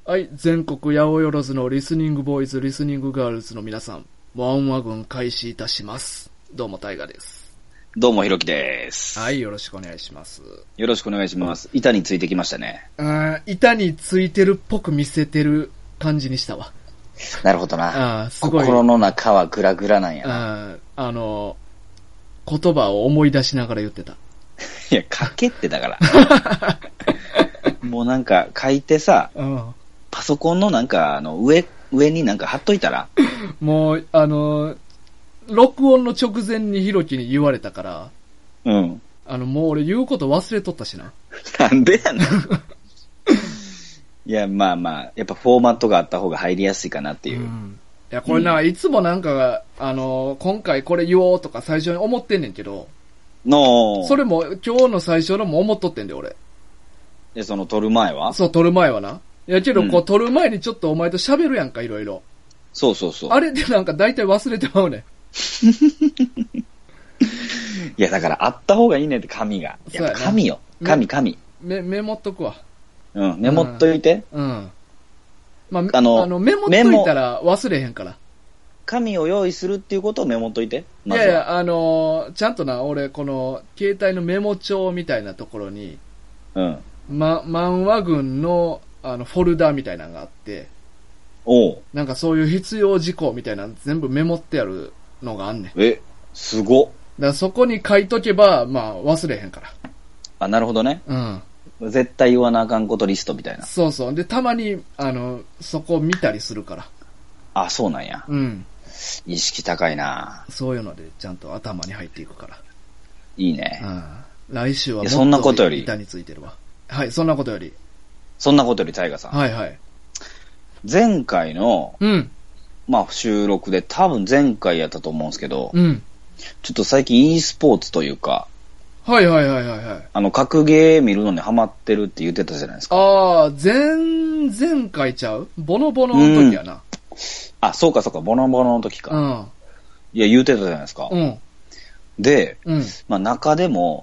はい、全国八百万のリスニングボーイズ、リスニングガールズの皆さん、ワンワ軍開始いたします。どうもタイガです。 どうもひろきです。 はい、よろしくお願いします。 よろしくお願いします。板についてきましたね。 板についてるっぽく見せてる感じにしたわ。 なるほどな。 すごい。 心の中はグラグラなんやな。 言葉を思い出しながら言ってた。 いや、書けってだから。もうなんか書いてさ、パソコンのなんか上になんか貼っといたら。 もう、録音の直前にひろきに言われたから、 うん。 もう俺言うこと忘れとったしな。 なんでやねん。いや、まあまあ、やっぱフォーマットがあった方が入りやすいかなっていう。 いや、これな、いつもなんか、今回これ言おうとか最初に思ってんねんけど、それも今日の最初のも思っとってんで、俺。 で、その撮る前は？ そう、撮る前はな。いやけど、こう撮る前にちょっとお前と喋るやんか、いろいろ。 そうそうそう。 あれでなんか大体忘れてまうねん。 いや、だからあった方がいいねって、紙が。いや、紙よ。紙。 メモっとくわ。 うん、メモっといて。 まあ、メモっといたら忘れへんから。 紙を用意するっていうことをメモっといて。 いやいや、ちゃんとな、俺、この、携帯のメモ帳みたいなところに、漫画群の、フォルダみたいなのがあって、なんかそういう必要事項みたいなの全部メモってあるのがあんねん。 すごっ。だからそこに書いとけば、まあ、忘れへんから。 あ、なるほどね。絶対言わなあかんことリストみたいな。 そうそう。で、たまに、そこを見たりするから。 あ、そうなんや。意識高いな。 そういうので、ちゃんと頭に入っていくから。 いいね。 来週はもっと板についてるわ。はい、そんなことより。 タイガさん。 はいはい。 前回の、まあ収録で多分前回やったと思うんですけど、ちょっと最近 e スポーツというか、 はい。 格ゲー見るのにハマってるって言ってたじゃないですか。 前回ちゃう？ボノボノの時やな。 あ、そうか、ボノボノの時か。いや、言うてたじゃないですか。で、まあ中でも、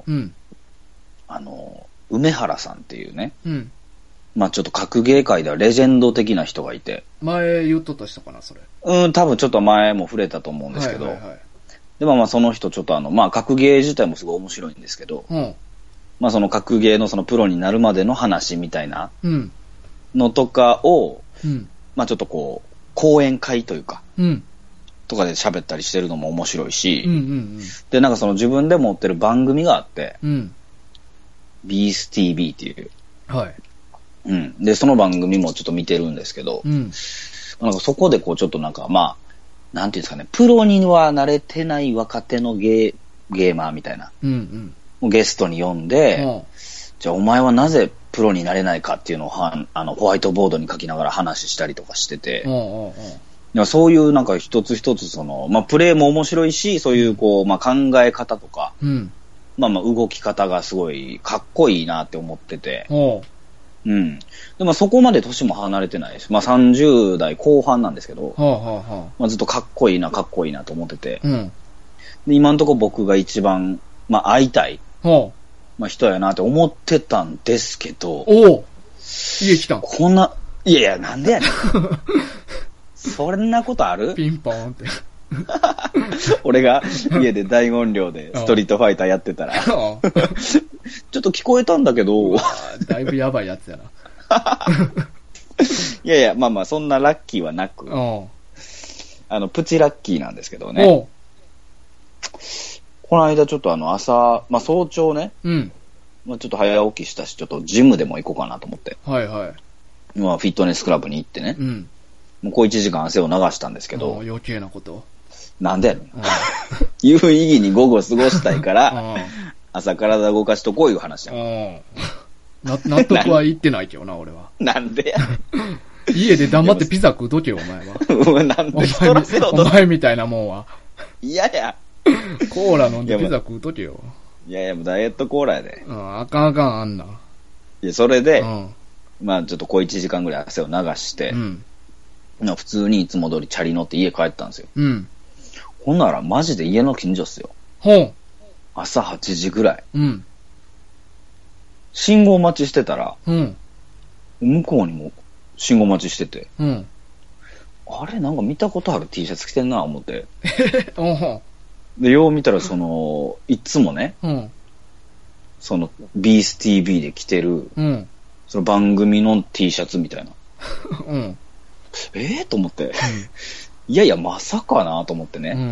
梅原さんっていうね、まあちょっと格ゲー界ではレジェンド的な人がいて。 前言っとった人かな、それ。 多分ちょっと前も触れたと思うんですけど、でもまあその人ちょっとまあ格ゲー自体もすごい面白いんですけど、まあその格ゲーのそのプロになるまでの話みたいなのとかを、まあちょっとこう、講演会というか、とかで喋ったりしてるのも面白いし、でなんかその自分で持ってる番組があって、ビース TV っていう、でその番組もちょっと見てるんですけど、なんかそこでこうちょっとなんかまあなんていうんですかね、プロには慣れてない若手のゲーマーみたいな、ゲストに呼んで、じゃあお前はなぜプロになれないかっていうのをホワイトボードに書きながら話したりとかしてて、そういうなんか一つ一つその、まあプレーも面白いし、そういうこう、まあ考え方とか、まあ動き方がすごいかっこいいなって思ってて、でもそこまで年も離れてないです。まあ30代後半なんですけど、まあずっとかっこいいなと思ってて、で今のところ僕が一番、まあ会いたい、まあ人やなって思ってたんですけど、 家来たん？ いやなんでやねん。そんなことある？ ピンポーンって。 俺が家で大音量でストリートファイターやってたら、ちょっと聞こえたんだけど、 だいぶやばいやつやな。 いやいや、まあまあそんなラッキーはなく、プチラッキーなんですけどね。この間ちょっと朝、まあ早朝ね、まあちょっと早起きしたし、ちょっとジムでも行こうかなと思って。まあフィットネスクラブに行ってね、もう小1時間汗を流したんですけど、 余計なこと。 なんでやろ有意義に午後過ごしたいから、朝体動かしとこういう話やん。 納得はいってないけどな、俺は。 なんでや家で黙ってピザ食うとけよ、お前は。 なんで太らせろと。 お前みたいなもんは。 いやや。 コーラ飲んでピザ食うとけよ。 いやいや、もうダイエットコーラやで。 あかん、あんな。 いや、それで、まあちょっと小1時間ぐらい汗を流して、普通にいつも通りチャリ乗って家帰ったんですよ。ほんならマジで家の近所っすよ。朝8時ぐらい。信号待ちしてたら、向こうにも信号待ちしてて。 うん。 あれなんか見たことある T シャツ着てんな、思って。 おで、よう見たらいつもね、 うん。 ビース TV で着てる、 うん。 その番組の T シャツみたいな。 うん。 と思って。うん、いやいや、まさかなと思ってね。 うん。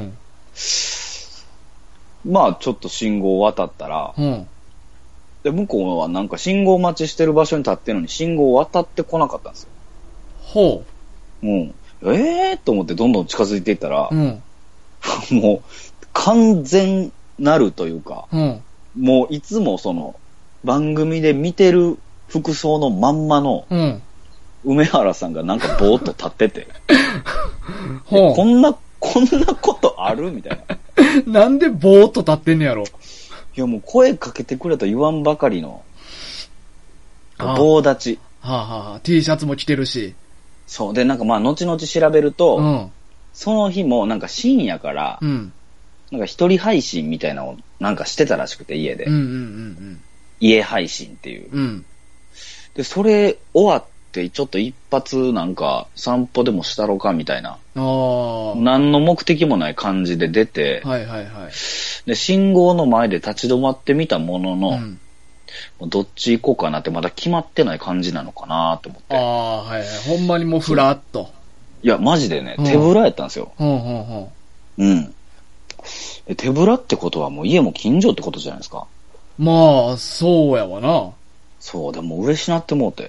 まあ、ちょっと信号を渡ったら、 うん。 で、向こうはなんか信号待ちしてる場所に立ってるのに信号を渡ってこなかったんですよ。 ほう。うん。と思ってどんどん近づいていったら、 うん、 もう完全なるというか、 うん、 もういつも番組で見てる服装のまんまの、梅原さんがなんかぼーっと立ってて、こんなことあるみたいな。なんでぼーっと立ってんねやろ。いやもう声かけてくれと言わんばかりの、棒立ち。 T シャツも着てるし。 そう。で、なんかまあ、後々調べると、その日もなんか深夜から、なんか一人配信みたいなのをなんかしてたらしくて、家で。家配信っていう。で、それ終わって、ちょっと一発なんか散歩でもしたろかみたいな。何の目的もない感じで出て、で、信号の前で立ち止まってみたものの、どっち行こうかなってまだ決まってない感じなのかなと思って。 ほんまにもうふらっと。 いや、マジでね、手ぶらやったんですよ。うん。手ぶらってことはもう家も近所ってことじゃないですか。 まあ、そうやわな。 そう、でも嬉しなって思うて。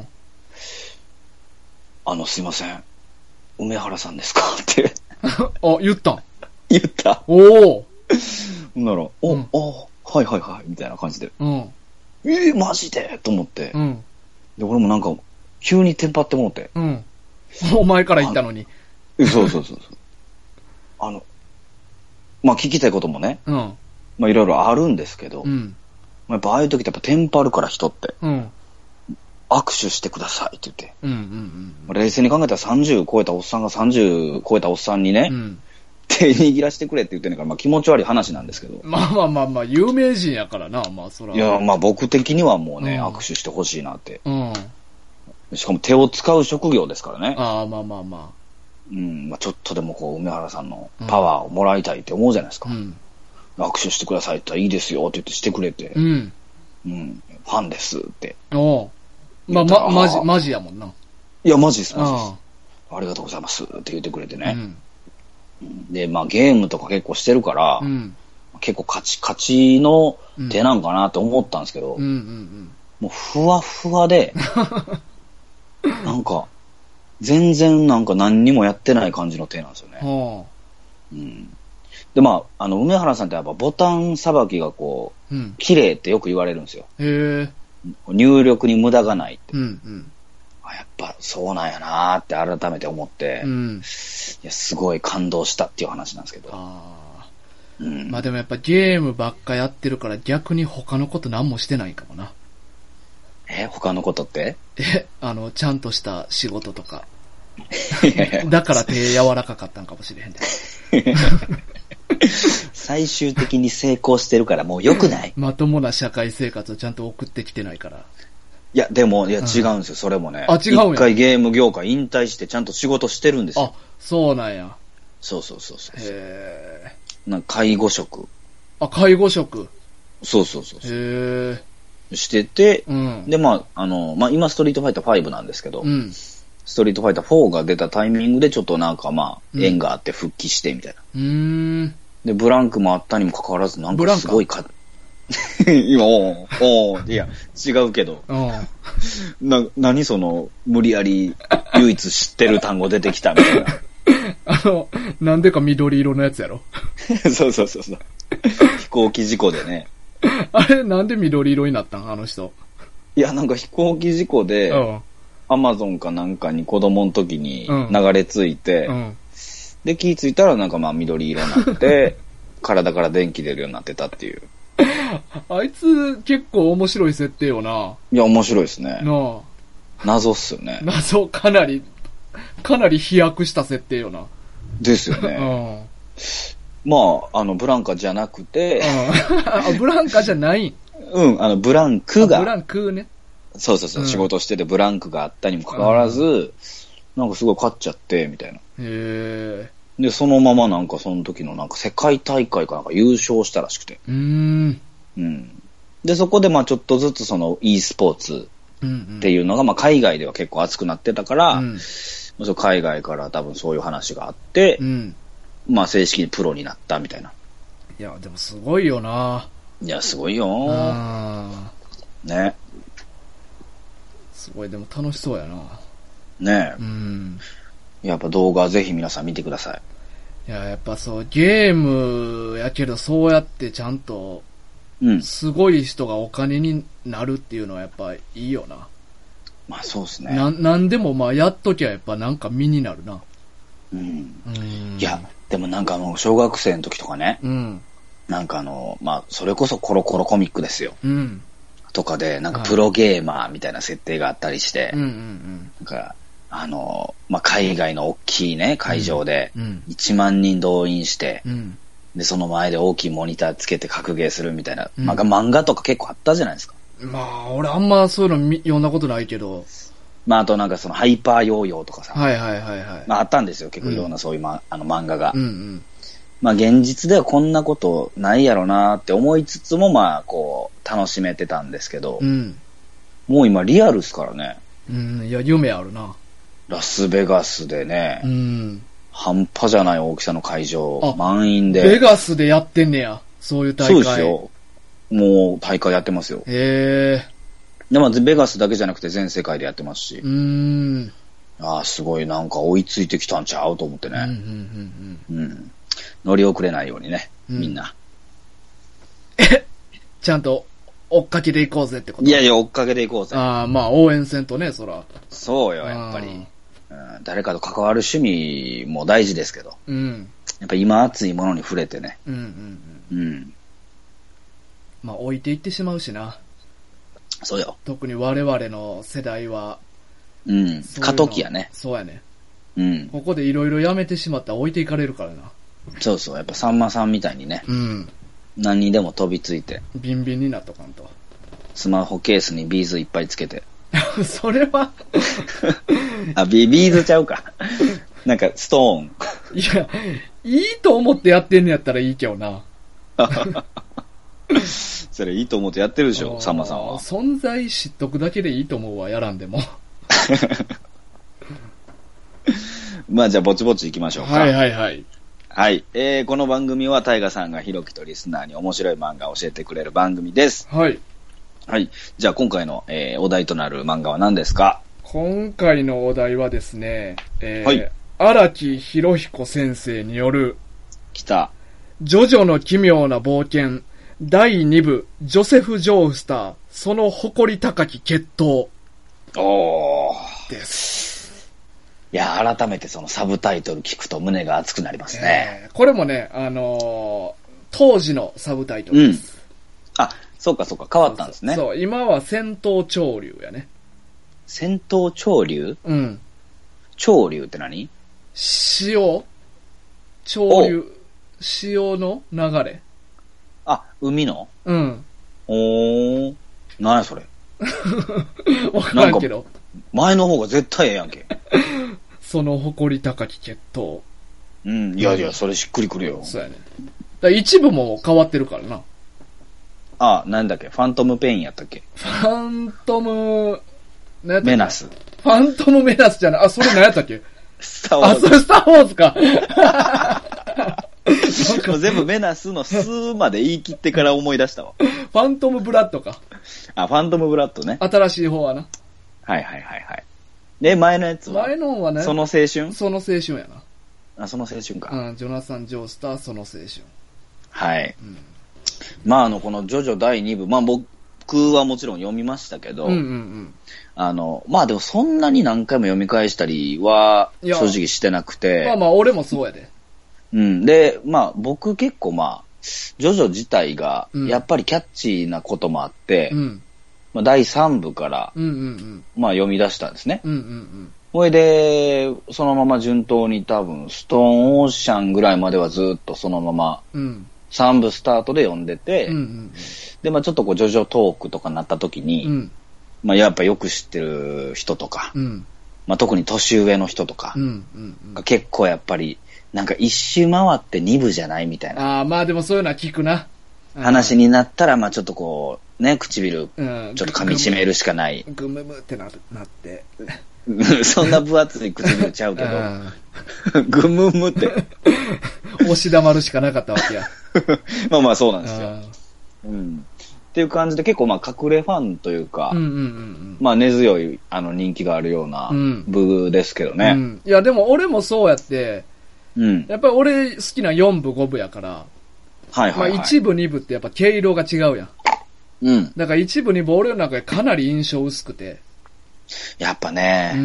すいません。梅原さんですかって。 言ったん？ 言った。 おお。 なら、はいはいはい、みたいな感じで。マジでと思って。で、俺もなんか、急にテンパって思って。 お前から言ったのに。 そう。まあ聞きたいこともね、まあいろいろあるんですけど、やっぱああいう時ってやっぱテンパるから人って、握手してくださいって言って、冷静に考えたら30超えたおっさんが30超えたおっさんにね、手握らせてくれって言ってんねんから、まあ気持ち悪い話なんですけど。 まあ、有名人やからな、まあそら。 いや、まあ僕的にはもうね、握手してほしいなって。しかも手を使う職業ですからね。 まあ。 まあちょっとでも梅原さんのパワーをもらいたいって思うじゃないですか。握手してくださいって言ったらいいですよって言ってしてくれて。ファンですって。 まあ、マジやもんな。 いや、マジです、マジです。ありがとうございますって言ってくれてね。で、まあゲームとか結構してるから、結構カチカチの手なんかなって思ったんですけど、もうふわふわで、なんか、全然なんか何にもやってない感じの手なんですよね。で、まあ、梅原さんってやっぱボタンさばきが綺麗ってよく言われるんですよ。入力に無駄がないって。やっぱそうなんやなーって改めて思って、いやすごい感動したっていう話なんですけど。 まあでもやっぱゲームばっかやってるから逆に他のこと何もしてないかもな。 他のことって？ ちゃんとした仕事とか。だから手柔らかかったんかもしれへんで。 最終的に成功してるからもう良くない？ まともな社会生活をちゃんと送ってきてないから。 いや、でも、違うんですよ、それもね。 違うんや。 一回ゲーム業界引退してちゃんと仕事してるんですよ。 そうなんや。 そう。なんか介護職。 介護職。 そう。してて、で、まあ、今ストリートファイター5なんですけど、ストリートファイター4が出たタイミングでちょっとなんかまあ、縁があって復帰してみたいな。で、ブランクもあったにもかかわらず、なんかすごい今、いや、違うけど。何無理やり唯一知ってる単語出てきたみたいな。 なんでか緑色のやつやろ。 そう。飛行機事故でね。 あれ、なんで緑色になったんあの人。 いや、なんか飛行機事故で、アマゾンかなんかに子供の時に流れ着いて、で、気ぃついたらなんかまあ緑色になって、体から電気出るようになってたっていう。 あいつ結構面白い設定よな。 いや、面白いですね。謎っすよね。 謎、かなり飛躍した設定よな。 ですよね。まあ、ブランカじゃなくて、 ブランカじゃないん？ ブランクが。 ブランクね。 そうそうそう、仕事しててブランクがあったにもかかわらず、なんかすごい勝っちゃって、みたいな。で、そのままなんかその時のなんか世界大会かなんか優勝したらしくて。で、そこでまあちょっとずつその e スポーツっていうのがまあ海外では結構熱くなってたから、海外から多分そういう話があって、まあ正式にプロになったみたいな。 いや、でもすごいよな。 いや、すごいよ。ね。 すごい、でも楽しそうやな。 ねえ。やっぱ動画ぜひ皆さん見てください。いや、やっぱそう、ゲームやけどそうやってちゃんと、すごい人がお金になるっていうのはやっぱいいよな。 まあそうですね。 なんでもまあやっときゃやっぱなんか身になるな。 いや、でもなんか小学生の時とかね、なんかまあそれこそコロコロコミックですよ。とかで、なんかプロゲーマーみたいな設定があったりして、なんか、まあ、海外の大きいね、会場で、1万人動員して、で、その前で大きいモニターつけて格ゲーするみたいな、漫画とか結構あったじゃないですか。 まあ、俺あんまそういうの読んだことないけど。 まあ、あとなんかそのハイパーヨーヨーとかさ。まあ、あったんですよ、結構いろんなそういう、漫画が。まあ現実ではこんなことないやろなって思いつつもまあこう楽しめてたんですけど、もう今リアルっすからね。 いや夢あるな。 ラスベガスでね、半端じゃない大きさの会場、満員で。 ベガスでやってんねや、そういう大会。 そうですよ。もう大会やってますよ。でもベガスだけじゃなくて全世界でやってますし。ああ、すごいなんか追いついてきたんちゃうと思ってね。乗り遅れないようにね、みんな。 ちゃんと追っかけていこうぜってこと？ いやいや、追っかけていこうぜ。 まあ応援せんとね、そら。 そうよ、やっぱり。誰かと関わる趣味も大事ですけど。やっぱ今熱いものに触れてね。 まあ置いていってしまうしな。 そうよ。 特に我々の世代は。 過渡期やね。 そうやね。ここでいろいろやめてしまったら置いていかれるからな。 そうそう、やっぱさんまさんみたいにね、何にでも飛びついて、 ビンビンになっとかんと。 スマホケースにビーズいっぱいつけて。 それはビーズちゃうか。なんかストーン。 いや、いいと思ってやってんのやったらいいけどな。 それいいと思ってやってるでしょ、さんまさんは。 存在知っとくだけでいいと思うわ、やらんでも。 まあじゃあぼちぼち行きましょうか。 はい。 はい。この番組はタイガさんがひろきとリスナーに面白い漫画を教えてくれる番組です。はい。じゃあ今回の、お題となる漫画は何ですか？ 今回のお題はですね、荒木博彦先生による、 ジョジョの奇妙な冒険、第2部、ジョセフ・ジョースター、その誇り高き決闘。です。 いや、改めてそのサブタイトル聞くと胸が熱くなりますね。 これもね、当時のサブタイトルです。 そうか、変わったんですね。 そう、今は戦闘潮流やね。 戦闘潮流？潮流って何？ 潮流。潮の流れ。 海の？ 何やそれ。 わからんけど。 前の方が絶対ええやんけ。 その誇り高き決闘。 いや、それしっくりくるよ。 そうやね。一部も変わってるからな。 なんだっけ、ファントムペインやったっけ？ ファントム、 メナス。 ファントムメナスじゃない。それ何やったっけ？ スターウォーズ。 それスターウォーズか。 もう全部メナスのスまで言い切ってから思い出したわ。 ファントムブラッドか。 ファントムブラッドね。 新しい方はな。 はい。で、前のやつは？ 前の方はね。 その青春？ その青春やな。その青春か。 ジョナサン・ジョースター、その青春。 はい。まあ、このジョジョ第2部、まあ僕はもちろん読みましたけど、まあでもそんなに何回も読み返したりは正直してなくて。 まあ俺もそうやで。 で、まあ僕結構ジョジョ自体がやっぱりキャッチーなこともあって、第3部から、まあ読み出したんですね。それで、そのまま順当に多分、ストーンオーシャンぐらいまではずっとそのまま、3部スタートで読んでて、で、まあちょっとジョジョトークとかなった時に、 まあやっぱよく知ってる人とか、うん、まあ特に年上の人とか、が結構やっぱり、なんか一周回って二部じゃないみたいな。 ああ、まあでもそういうのは聞くな。 話になったら、まあちょっとこう、ね、唇、ちょっと噛み締めるしかない。 ぐむむってなって。 そんな分厚い唇ちゃうけど、ぐむむって。 押し黙るしかなかったわけや。 まあまあそうなんですよ。うん。っていう感じで結構まあ隠れファンというか、まあ根強い人気があるような部ですけどね。 いやでも俺もそうやって、やっぱり俺好きな4部5部やから、まあ1部2部ってやっぱ毛色が違うやん。だから1部2部俺の中でかなり印象薄くて。 やっぱね。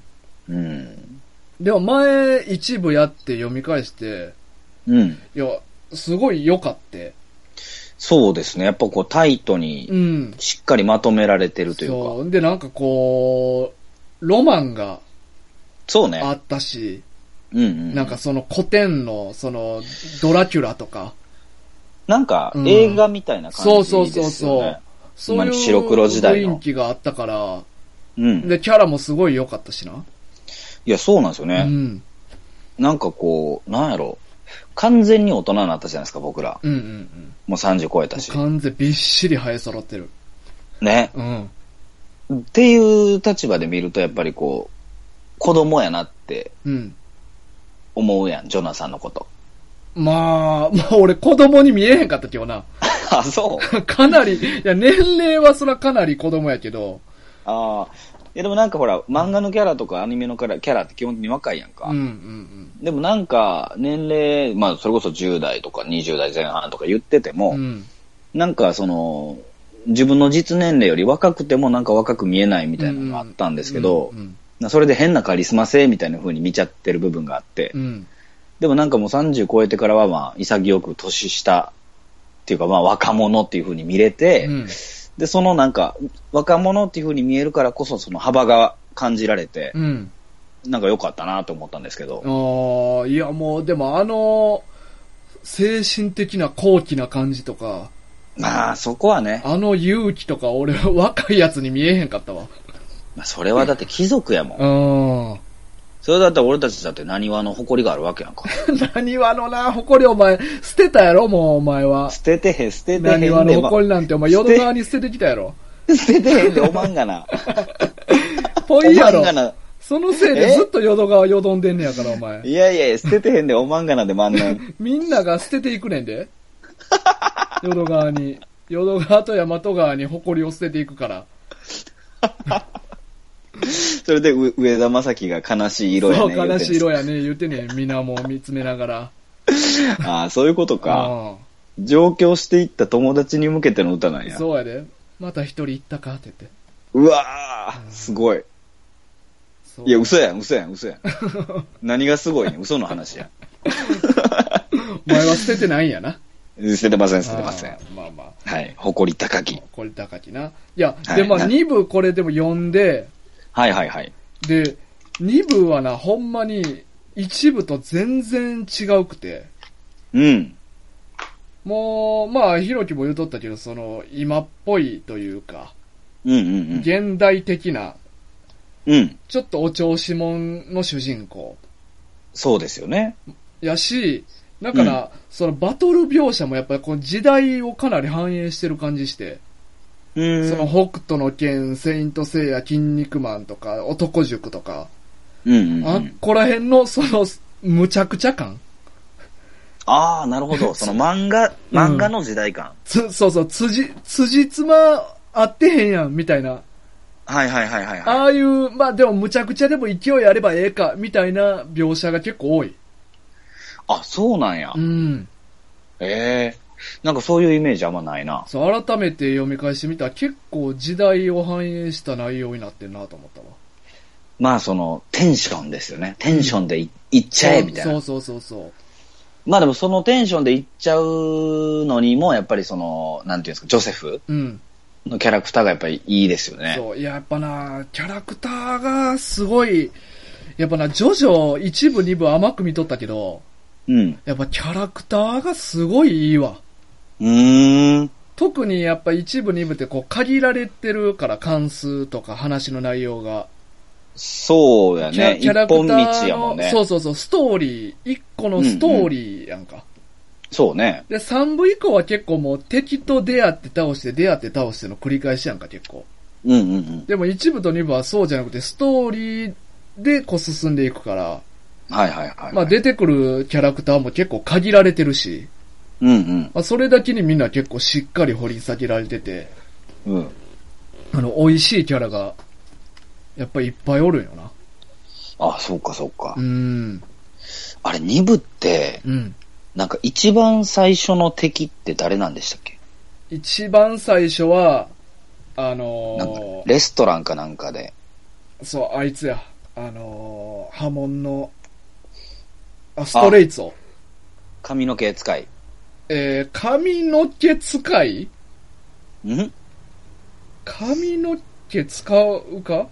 でも前1部やって読み返して、いや、すごい良かって。 そうですね。やっぱこうタイトにしっかりまとめられてるというか。 そう。で、なんかこう、ロマンがそうね。 あったし、なんかその古典のそのドラキュラとか。 なんか映画みたいな感じですよね。 そういう白黒時代の雰囲気があったから、で、キャラもすごい良かったしな。 いや、そうなんですよね。なんかこう、なんやろ。完全に大人になったじゃないですか、僕ら。もう30超えたし。 完全びっしり生え揃ってる。 ね。っていう立場で見ると、やっぱりこう、子供やなって、思うやん、ジョナサンのこと。まあ俺子供に見えへんかったけどな。 あ、そうかなり、いや、年齢はそらかなり子供やけど。 ああ。いやでもなんかほら、漫画のキャラとかアニメのキャラって基本的に若いやんか。でもなんか、年齢、まあそれこそ10代とか20代前半とか言ってても、なんかその、自分の実年齢より若くてもなんか若く見えないみたいなのがあったんですけど、それで変なカリスマ性みたいな風に見ちゃってる部分があって、でもなんかもう30超えてからはまあ潔く年下っていうかまあ若者っていう風に見れて、で、そのなんか、若者っていう風に見えるからこそ、その幅が感じられて、なんか良かったなと思ったんですけど。 いやもう、でも精神的な高貴な感じとか。 まあ、そこはね。 勇気とか、俺、若いやつに見えへんかったわ。 まあ、それはだって貴族やもん。それだったら俺たちだって何話の誇りがあるわけやんか。 何話のな、誇りお前、捨てたやろ、もうお前は。 捨ててへん。 何話の誇りなんてお前、淀川に捨ててきたやろ。 捨ててへんで、おまんがな。 ぽいやろ。そのせいでずっと淀川よどんでんねやから、お前。 いやいや、捨ててへんで、おまんがなで万年。 みんなが捨てていくねんで。淀川に。淀川と大和川に誇りを捨てていくから。 それで上田正樹が悲しい色やね。 そう、悲しい色やね、言ってね、みんなも見つめながら。 ああ、そういうことか。上京していった友達に向けての歌なんや。 そうやで。また一人行ったかって言って。 うわー、すごい。いや、嘘やん。何がすごいねん、嘘の話やん。 お前は捨ててないんやな。 捨ててません。 まあまあ。 はい。誇り高き。 誇り高きな。いや、で、まあ2部これでも読んで、 はい。 で、2部はな、ほんまに1部と全然違うくて。もう、まあ、ひろきも言うとったけど、その、今っぽいというか、現代的な、ちょっとお調子者の主人公。 そうですよね。 やし、だから、そのバトル描写もやっぱりこの時代をかなり反映してる感じして、その北斗の拳、セイントセイヤ、筋肉マンとか、男塾とか、あっこら辺のその、むちゃくちゃ感。 ああ、なるほど。その漫画の時代感。 そう、辻褄合ってへんやん、みたいな。 はい。 ああいう、まあでもむちゃくちゃでも勢いあればええか、みたいな描写が結構多い。 あ、そうなんや。なんかそういうイメージあんまないな。 そう、改めて読み返してみたら結構時代を反映した内容になってんなと思ったわ。 まあその、テンションですよね。テンションでいっちゃえ、みたいな。 そう。 まあでもそのテンションでいっちゃうのにも、やっぱりその、なんていうんですか、ジョセフのキャラクターがやっぱりいいですよね。 そう、いや、やっぱな、キャラクターがすごい、やっぱな、ジョジョ1部2部甘く見とったけど、やっぱキャラクターがすごいいいわ。 特にやっぱ一部二部ってこう限られてるから関数とか話の内容が。 そうやね。 キャラクターの一本道やもんね。 そう、ストーリー、一個のストーリーやんか。 そうね。 で、3部以降は結構もう敵と出会って倒して出会って倒しての繰り返しやんか、結構。でも1部と2部はそうじゃなくて、ストーリーでこう進んでいくから。まあ出てくるキャラクターも結構限られてるし。まあそれだけにみんな結構しっかり掘り下げられてて。美味しいキャラが、やっぱりいっぱいおるんよな。 あ、そうか。あれ2部って、なんか一番最初の敵って誰なんでしたっけ？ 一番最初は、 なんかレストランかなんかで。 そう、あいつや。波紋の、ストレイツォ。 髪の毛使い。 髪の毛使い？髪の毛使うか？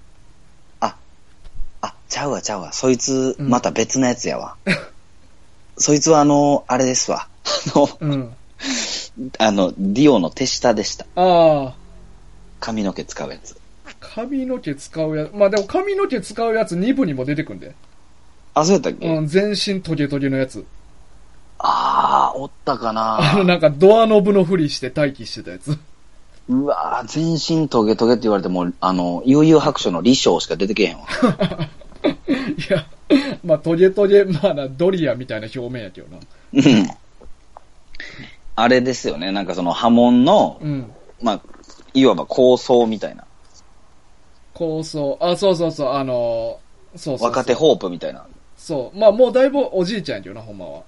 ちゃうわ。そいつ、また別のやつやわ。そいつはあれですわ。ディオの手下でした。髪の毛使うやつ。 髪の毛使うやつ。まあでも髪の毛使うやつ2部にも出てくんで。 そうやったっけ？ 全身トゲトゲのやつ。 おったかな。 なんかドアノブのふりして待機してたやつ。 うわぁ、全身トゲトゲって言われても、悠々白書の李翔しか出てけへんわ。 いや、まあトゲトゲ、まあな、ドリアみたいな表面やけどな。 あれですよね、なんかその波紋の、まあ、いわば構想みたいな。 構想、そう。 若手ホープみたいな。 そう。まあもうだいぶおじいちゃんやけどな、ほんまは。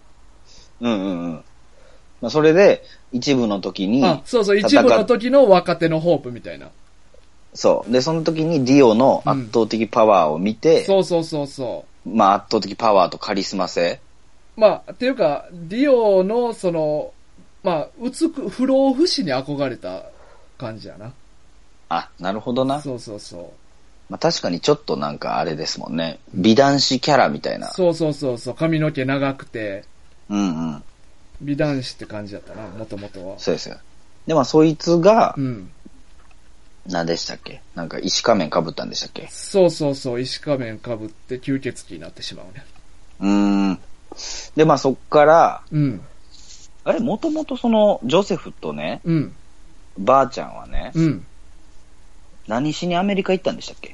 まあそれで、一部の時に。 一部の時の若手のホープみたいな。 そう。で、その時にディオの圧倒的パワーを見て、 そう。 まあ圧倒的パワーとカリスマ性。 まあ、っていうか、ディオの、まあ、不老不死に憧れた感じやな。 なるほどな。 そう。 まあ確かにちょっとなんかあれですもんね。美男子キャラみたいな。 そう。髪の毛長くて。美男子って感じだったな、もともとは。 そうですよ。で、まあそいつが、何でしたっけ？なんか石仮面被ったんでしたっけ？ そう。石仮面被って吸血鬼になってしまうね。で、まあそっから、あれ、もともとその、ジョセフとね、ばあちゃんはね、何しにアメリカ行ったんでしたっけ？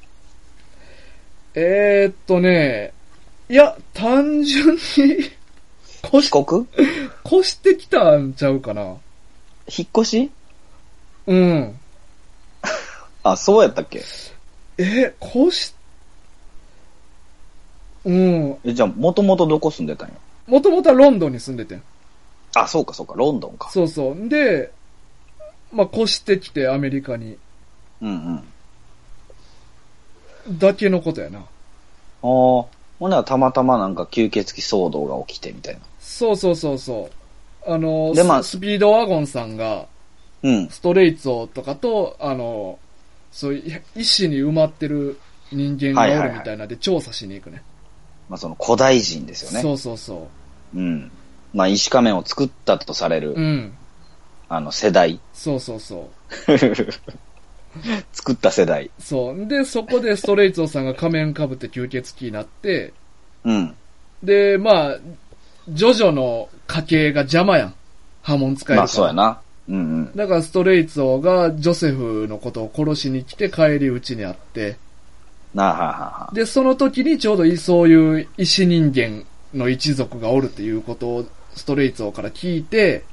いや、単純に帰国？ 越してきたんちゃうかな。 引っ越し？そうやったっけ？じゃあ、もともとどこ住んでたんや？ もともとはロンドンに住んでてん。 そうか、ロンドンか。 そう。で、まあ、越してきてアメリカに。だけのことやな。 ほんならたまたまなんか吸血鬼騒動が起きてみたいな。 そう。で、まあ、スピードワゴンさんが、ストレイツォとかと、そういう石に埋まってる人間がおるみたいなんで調査しに行くね。 まあその古代人ですよね。 そう。 まあ石仮面を作ったとされる、世代。 そう。 作った世代。 そう。で、そこでストレイツォさんが仮面被って吸血鬼になって、で、まあ、ジョジョの家系が邪魔やん。波紋使えるから。 まあそうやな。 だからストレイツォがジョセフのことを殺しに来て帰り討ちにあって、で、その時にちょうどそういう石人間の一族がおるっていうことをストレイツォから聞いて、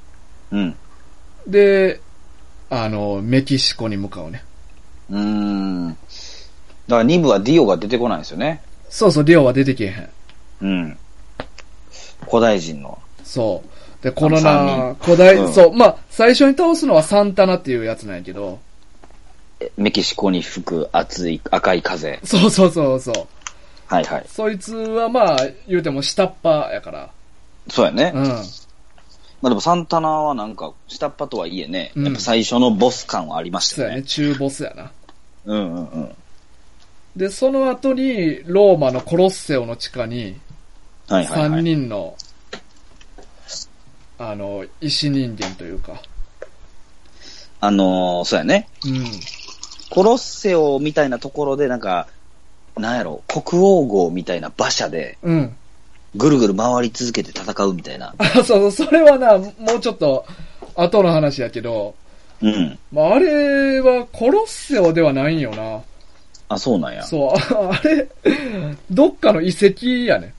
で、メキシコに向かうね。 だから2部はディオが出てこないんですよね。 そう、ディオは出てけへん。古代人の。 そう。で、このな、そう、まあ、最初に倒すのはサンタナっていうやつなんやけど。 メキシコに吹く熱い赤い風。 そう。そいつはまあ、言うても下っ端やから。 そうやね。まあでもサンタナはなんか、下っ端とはいえね、やっぱ最初のボス感はありましたよね。 そうやね、中ボスやな。で、その後に、ローマのコロッセオの地下に、3人の、石人間というか、 そうやね。 うん。 コロッセオみたいなところで、なんか、なんやろ、国王号みたいな馬車で、 うん。 ぐるぐる回り続けて戦うみたいな。 あ、そう、それはな、もうちょっと、後の話やけど、 うん。 まあ、あれはコロッセオではないんよな。 あ、そうなんや。 そう、あれ、どっかの遺跡やね。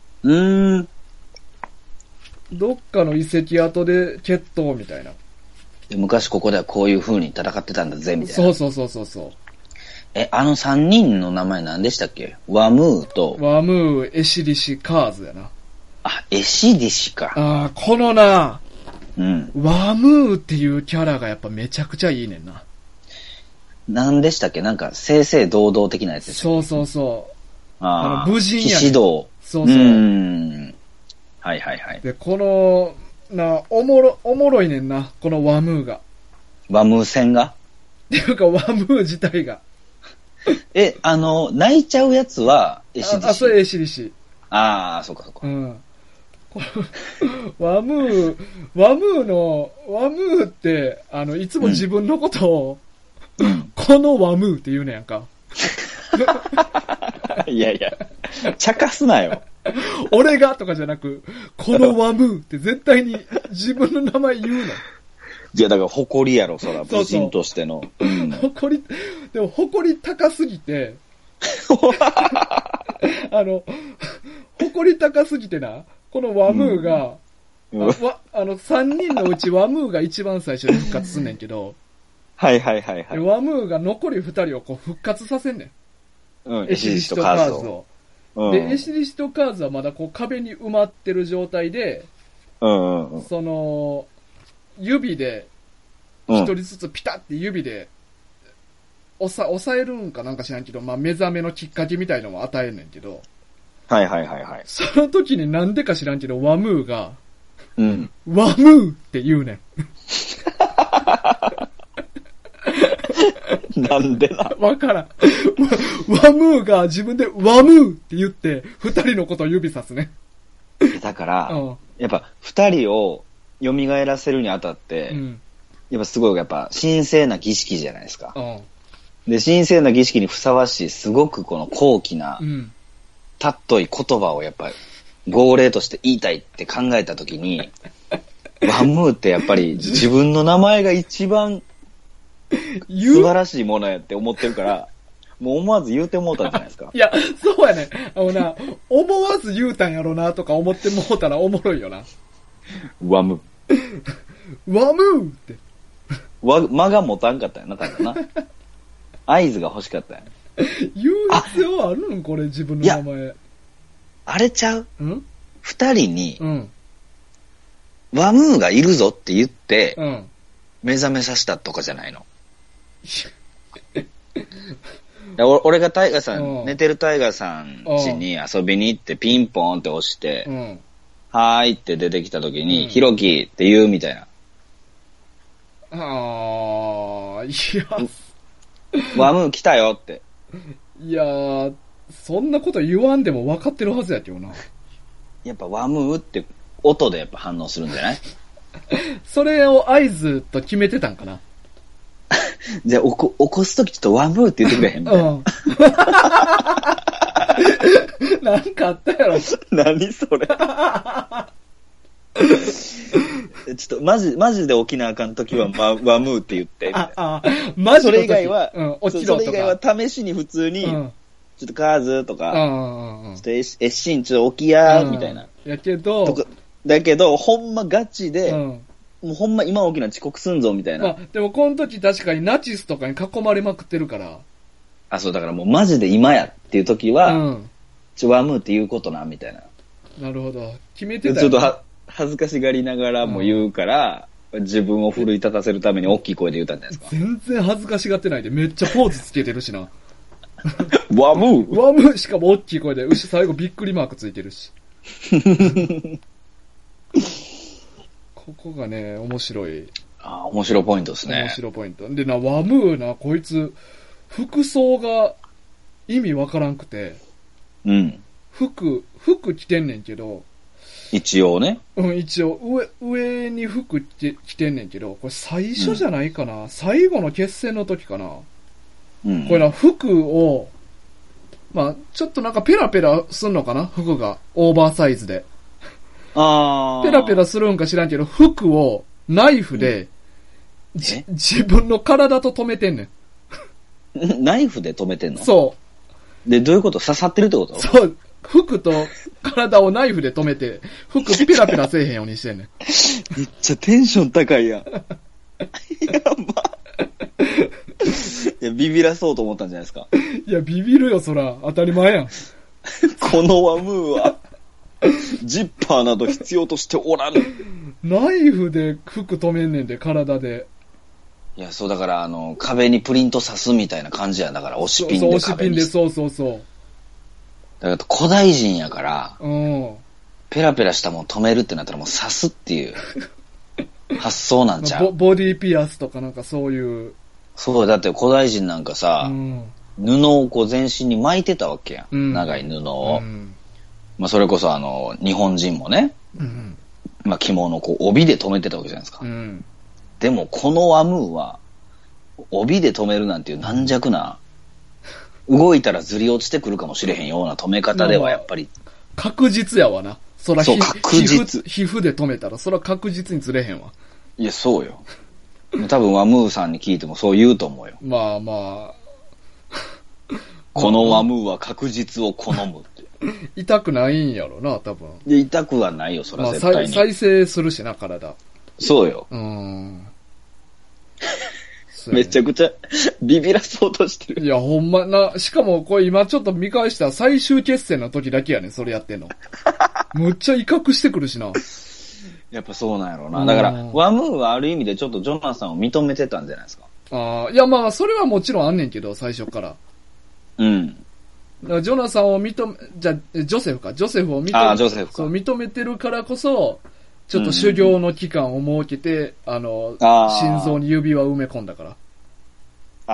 どっかの遺跡跡で決闘みたいな。 昔ここではこういう風に戦ってたんだぜ、みたいな。 そう。 3人の名前何でしたっけ？ワムーと。 ワムー、エシリシ、カーズやな。 あ、エシリシか。 ああ、このな、 うん。 ワムーっていうキャラがやっぱめちゃくちゃいいねんな。 何でしたっけ？なんか、正々堂々的なやつでしたっけ？ そう。 武人やねん。 騎士道。 そう。 はいはいはい。 で、この、おもろいねんな、このワムーが。 ワムー戦が？ っていうか、ワムー自体が。 泣いちゃうやつは、エシリシ。 あ、それエシリシ。 そうか。 うん。ワムーって、いつも自分のことを、このワムーって言うねやんか。 いや、茶化すなよ。 俺がとかじゃなく、このワムーって絶対に自分の名前言うの。 いや、だから誇りやろ、そら、武人としての。 誇り高すぎて、誇り高すぎてな、このワムーが、3人のうちワムーが一番最初に復活すんねんけど、 はい。 ワムーが残り2人をこう復活させんねん。エシリシとカーズを。で、エシリシとカーズはまだこう壁に埋まってる状態で、指で、一人ずつピタって指で、押えるんかなんか知らんけど、まあ、目覚めのきっかけみたいのも与えんねんけど、 はい。 その時になんでか知らんけど、ワムーが、 ワムーって言うねん。なんでな。 わからん。ワムーが自分でワムーって言って、二人のことを指さすね。 だから、やっぱ二人を蘇らせるにあたって、やっぱすごいやっぱ神聖な儀式じゃないですか。で、神聖な儀式にふさわしい、すごくこの高貴な、たっとい言葉をやっぱり号令として言いたいって考えたときに、ワムーってやっぱり自分の名前が一番素晴らしいものやって思ってるから、もう思わず言うてもうたんじゃないですか。 いや、そうやね。思わず言うたんやろなとか思ってもうたらおもろいよな。 ワム。 ワムーって。 間が持たんかったんやな、多分な。合図が欲しかったんや。 言う必要あるんこれ自分の名前。 あれちゃう？二人に、ワムーがいるぞって言って、目覚めさせたとかじゃないの？俺がタイガーさん、寝てるタイガーさん家に遊びに行ってピンポンって押して、はーいって出てきた時に、ヒロキって言うみたいな。 いや。 ワムー来たよって。 いやー、そんなこと言わんでも分かってるはずやけどな。 やっぱワムーって音でやっぱ反応するんじゃない？ それを合図と決めてたんかな。 じゃあ起こすときちょっとワムーって言ってくれへんみたいな。 なんかあったやろ。 何それ。ちょっとマジで起きなあかんときはワムーって言ってみたいな。 マジそれ以外は、 起きろとか。 それ以外は試しに普通に、ちょっとカーズとか、ちょっとエッシンちょっと起きやみたいな。 やけど、 だけど、ほんまガチで、もうほんま今起きな遅刻すんぞみたいな。 でもこの時確かにナチスとかに囲まれまくってるから。 そうだからもうマジで今やっていう時は、ワムーって言うことな、みたいな。 なるほど。決めてたよ、ね。 ちょっと恥ずかしがりながらも言うから、自分を奮い立たせるために大きい声で言ったんじゃないですか。 全然恥ずかしがってないで、めっちゃポーズつけてるしな。 ワムーしかも大きい声で、最後びっくりマークついてるし。ここがね、面白い。 面白ポイントですね。 面白ポイント。でワムーな、こいつ、服装が意味わからんくて。服着てんねんけど、 一応ね。 一応、上に服着てんねんけど、これ最初じゃないかな。最後の決戦の時かな。これな、服を、まあ、ちょっとなんかペラペラすんのかな服が。オーバーサイズで。ペラペラするんか知らんけど、服をナイフで、自分の体と止めてんねん。ナイフで止めてんの？ そう。 で、どういうこと？刺さってるってこと？ そう。服と体をナイフで止めて、服ペラペラせえへんようにしてんねん。 めっちゃテンション高いやん。やば。いや、ビビらそうと思ったんじゃないですか。 いや、ビビるよ、そら。当たり前やん。 このワムーは、ジッパーなど必要としておらぬ。 ナイフで服止めんねんで、体で。 いや、そうだから、壁にプリント刺すみたいな感じやん。だから、押しピンで壁に。 そう、押しピンで、そうそうそう。 だから古代人やから、ペラペラしたもん止めるってなったらもう刺すっていう発想なんちゃう？ ボディピアスとかなんかそういう。 そう、だって古代人なんかさ、布をこう全身に巻いてたわけやん。長い布を。まあそれこそ日本人もね、まあ着物をこう帯で留めてたわけじゃないですか。でもこのワムーは、帯で留めるなんていう軟弱な、動いたらずり落ちてくるかもしれへんような止め方ではやっぱり。 確実やわな。そらそう、確実。 皮膚で止めたら、そら確実にずれへんわ。 いや、そうよ。多分ワムーさんに聞いてもそう言うと思うよ。 まあまあ。 このワムーは確実を好むって。 痛くないんやろな、多分。 いや、痛くはないよ、そら絶対に。 再生するしな、体。 そうよ。めちゃくちゃビビらそうとしてる。 いや、ほんまな。しかもこれ今ちょっと見返したら最終決戦の時だけやねん、それやってんの。むっちゃ威嚇してくるしな。 やっぱそうなんやろうな。だから、ワムーはある意味でちょっとジョナサンを認めてたんじゃないですか。 いやまあ、それはもちろんあんねんけど、最初から。だからジョナサンをジョセフを認めてるからこそ、ちょっと修行の期間を設けて、心臓に指輪を埋め込んだから。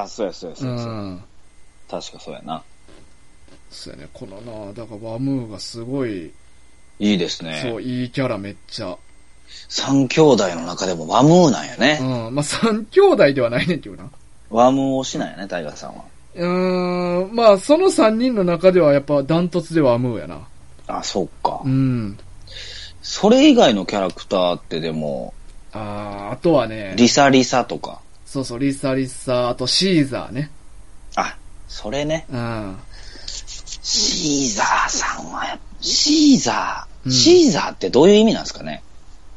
そうや。確かそうやな。 そうやね、このな、だからワムーがすごい。 いいですね。 そう、いいキャラめっちゃ。 三兄弟の中でもワムーなんやね。 まあ三兄弟ではないねんけどな。 ワムー推しなんやね、タイガーさんは。 まあその三人の中ではやっぱダントツでワムーやな。 そうか。それ以外のキャラクターってでも、 あとはね、 リサリサとか。 そう、リサリサ、あとシーザーね。 それね。シーザーさんは、シーザーってどういう意味なんですかね？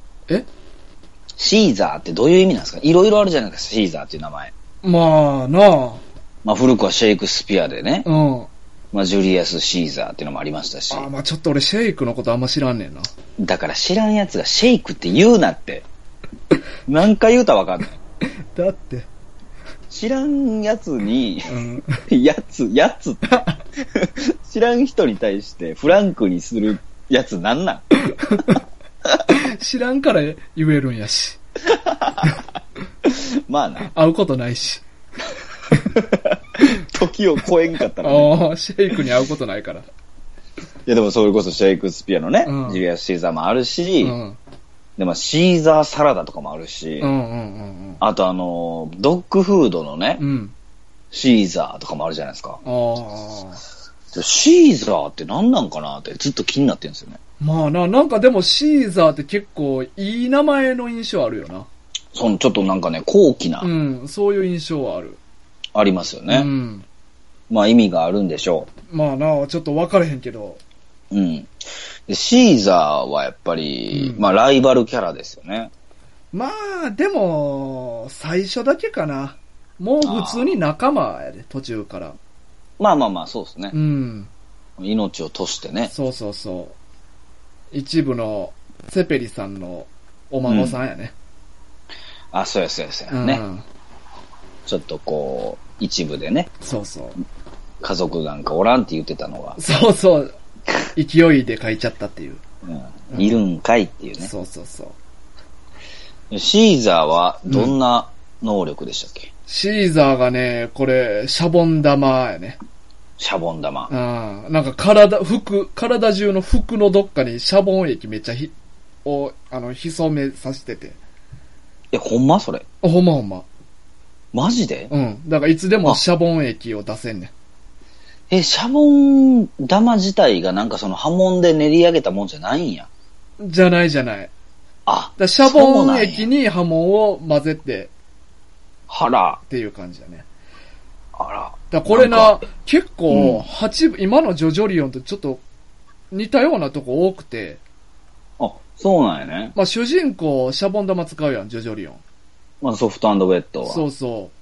シーザーってどういう意味なんですか？いろいろあるじゃないですか、シーザーっていう名前。 まあなまあ古くはシェイクスピアでね。まあジュリアス・シーザーっていうのもありましたし。 まあちょっと俺シェイクのことあんま知らんねんな。 だから知らんやつがシェイクって言うなって。何回言うたらわかんない。 だって。 知らんやつに、やつって知らん人に対してフランクにするやつなんなん？ 知らんから言えるんやし。 まあな。 会うことないし。 時を超えんかったら、 ね。シェイクに会うことないから。いやでもそれこそシェイクスピアのね、ジュリアス・シーザーもあるし、でもシーザーサラダとかもあるし、あとドッグフードのね、シーザーとかもあるじゃないですか。シーザーって何なんかなってずっと気になってるんですよね。 まあなんかでもシーザーって結構いい名前の印象あるよな。 ちょっとなんかね、高貴な。 そういう印象はある。ありますよね。まあ意味があるんでしょう。まあな、ちょっと分かれへんけど。 でシーザーはやっぱり、まあライバルキャラですよね。 まあ、でも、最初だけかな。もう普通に仲間やで、途中から。 まあ、そうですね。命を賭してね。 そう。一部のセペリさんのお孫さんやね。 そうやね。ちょっとこう、一部でね。 そう。 家族なんかおらんって言ってたのが。 そう。勢いで書いちゃったっていう。 いるんかいっていうね。 そう。 シーザーはどんな能力でしたっけ？ シーザーがね、これ、シャボン玉やね。 シャボン玉。 なんか体中の服のどっかにシャボン液めっちゃ潜めさせてて。 ほんまそれ？ ほんまほんま。 マジで？ うん。だからいつでもシャボン液を出せんねん。シャボン玉自体がなんかその波紋で練り上げたもんじゃないんや。 じゃない。 だシャボン液に波紋を混ぜて。っていう感じだね。だこれ結構、今のジョジョリオンとちょっと似たようなとこ多くて。 そうなんやね。 主人公、シャボン玉使うやん、ジョジョリオン。 ソフト&ウェットは。 そうそう。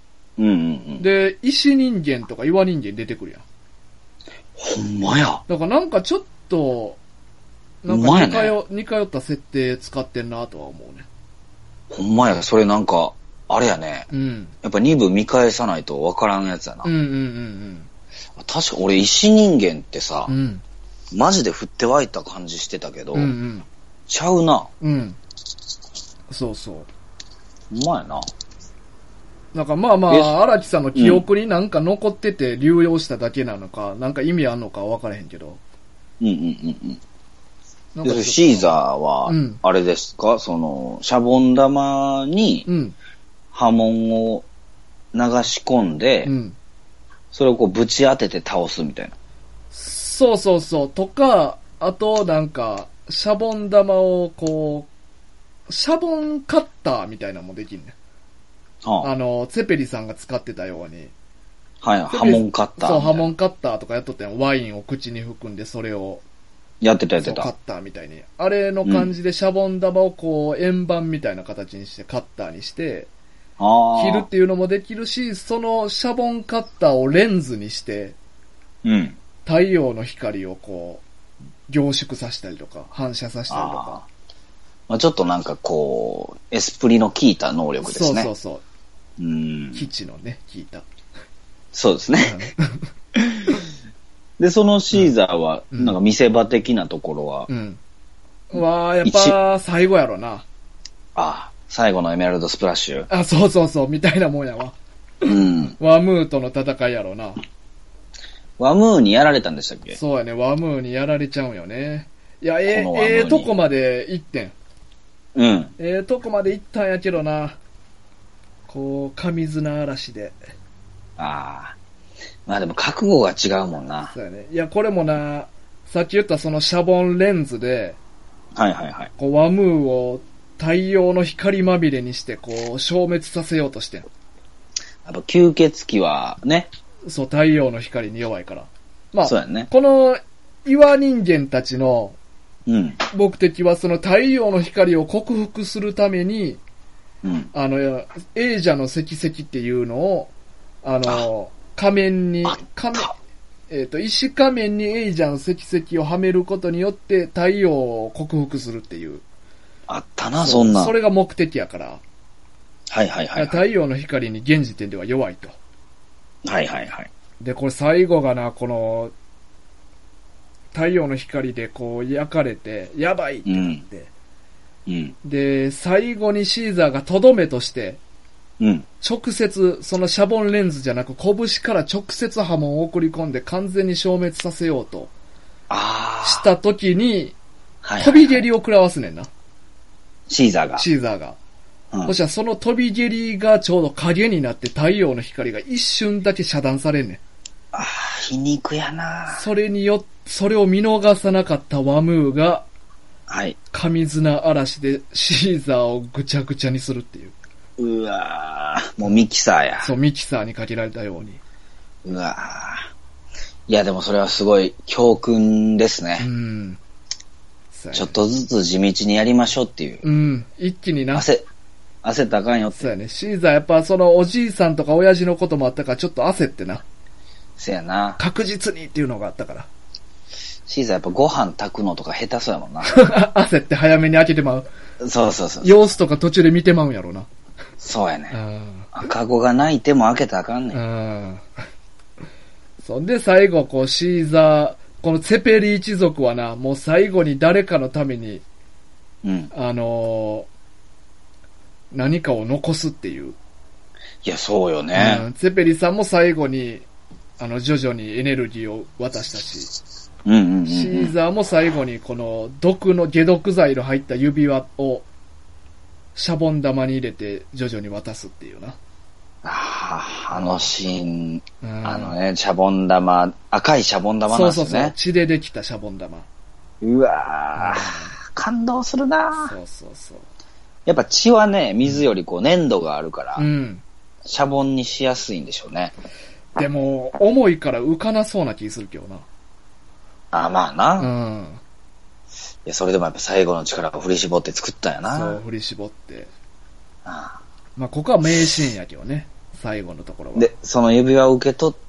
で、石人間とか岩人間出てくるやん。 ほんまや。 だからなんかちょっと、なんか似通った設定使ってんなとは思うね。 ほんまや、それなんか、あれやね。やっぱ2部見返さないとわからんやつやな。確か俺石人間ってさ、マジで降って湧いた感じしてたけど、ちゃうな。 そうそう。 ほんまやな。 なんか荒木さんの記憶になんか残ってて流用しただけなのか、なんか意味あんのか分からへんけど。 シーザーは、あれですか、その、シャボン玉に、波紋を流し込んで、それをこうぶち当てて倒すみたいな。 そう。とか、あとなんか、シャボン玉をこう、シャボンカッターみたいなのもできんね。ツェペリさんが使ってたように。 波紋カッター。 そう、波紋カッターとかやっとったやん。ワインを口に含んで、それを。 やってた。 カッターみたいに。あれの感じでシャボン玉をこう、円盤みたいな形にして、カッターにして、切るっていうのもできるし、そのシャボンカッターをレンズにして、太陽の光をこう、凝縮させたりとか、反射させたりとか。 ちょっとなんかこう、エスプリの効いた能力ですね。 そう。基地のね、効いた。 そうですね。で、そのシーザーは、なんか見せ場的なところは、 やっぱ最後やろな。 最後のエメラルドスプラッシュ。 そう、みたいなもんやわ。ワムーとの戦いやろな。 ワムーにやられたんでしたっけ？ そうやね、ワムーにやられちゃうんよね。いや、とこまで行ってん。とこまで行ったんやけどな。こう、神綱嵐で。 でも覚悟が違うもんな。 そうやね。いや、これもな、さっき言ったそのシャボンレンズで、こう、ワムーを太陽の光まみれにして、こう、消滅させようとしてん。 やっぱ吸血鬼はね。 そう、太陽の光に弱いから。 そうやね。 この岩人間たちの目的はその太陽の光を克服するために、エイジャの石石っていうのを、仮面に、石仮面にエイジャの石石をはめることによって太陽を克服するっていう。 あったな、そんな。 それが目的やから。 太陽の光に現時点では弱いと。で、これ最後がな、この、太陽の光でこう焼かれて、やばいってなって。で、最後にシーザーがとどめとして、直接、そのシャボンレンズじゃなく、拳から直接波紋を送り込んで完全に消滅させようとした時に、飛び蹴りを食らわすねんな。 シーザーが。そしたらその飛び蹴りがちょうど影になって太陽の光が一瞬だけ遮断されんねん。 皮肉やな。 それを見逃さなかったワムーが、神綱嵐でシーザーをぐちゃぐちゃにするっていう。 もうミキサーや。 そう、ミキサーにかけられたように。 いや、でもそれはすごい教訓ですね。ちょっとずつ地道にやりましょうっていう。 一気にな。 焦ったらあかんよって。 そうやね。シーザーやっぱそのおじいさんとか親父のこともあったからちょっと焦ってな。 せやな。 確実にっていうのがあったから。 シーザーやっぱご飯炊くのとか下手そうやもんな。 焦って早めに開けてまう。 そう。 様子とか途中で見てまうんやろな。 そうやね。赤子が泣いても開けたらあかんねん。 そんで最後こうシーザー、このツェペリ一族はな、もう最後に誰かのために、何かを残すっていう。 いや、そうよね。 ツェペリさんも最後に、 徐々にエネルギーを渡したし、シうんうんうんうん、 ーザーも最後にこの解毒剤の入った指輪をシャボン玉に入れて徐々に渡すっていうな。 あのシーン、シャボン玉、赤いシャボン玉なんですね。そうそうそう、 血でできたシャボン玉。 うわー、感動するな。 そうそうそう。 やっぱ血はね、水よりこう粘度があるから、シャボンにしやすいんでしょうね。 でも、重いから浮かなそうな気するけどな。 まあな。いや、それでもやっぱ最後の力を振り絞って作ったんやな。 そう、振り絞って。まあ、ここは名シーンやけどね。最後のところは。 で、その指輪を受け取って、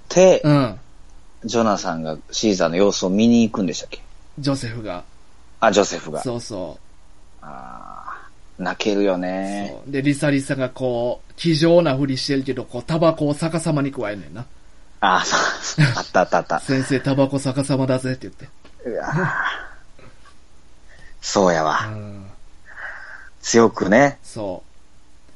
ジョナサンがシーザーの様子を見に行くんでしたっけ？ ジョセフが。 ジョセフが。 そうそう。 泣けるよね。 そう。で、リサリサがこう、気丈なふりしてるけど、こう、タバコを逆さまに加えんねんな。 そう。あったあったあった。 先生、タバコ逆さまだぜって言って。 うわそうやわ。強くね。 そう。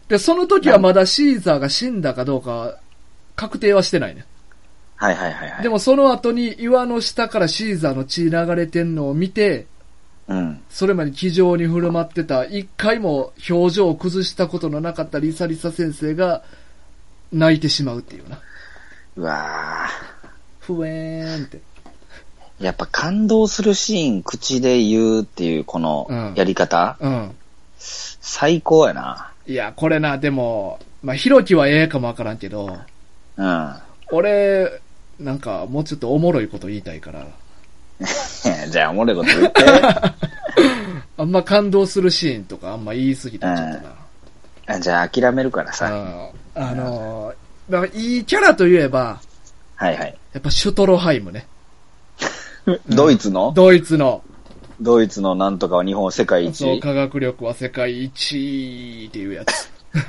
で、その時はまだシーザーが死んだかどうか、確定はしてないね。 はいはいはいはい。 でもその後に岩の下からシーザーの血流れてんのを見て、それまで気丈に振る舞ってた、一回も表情を崩したことのなかったリサリサ先生が泣いてしまうっていうな。 うわふえーんって。 やっぱ感動するシーン口で言うっていうこのやり方、最高やな。 いや、これな、でも、まあ、ひろきはええかもわからんけど、俺、なんかもうちょっとおもろいこと言いたいから。 じゃあおもろいこと言って。 あんま感動するシーンとかあんま言い過ぎたちょっとな。じゃあ諦めるからさ。 だからいいキャラといえば、 はいはい。 やっぱシュトロハイムね。 ドイツのなんとかは日本世界一。 そう、科学力は世界一っていうやつ。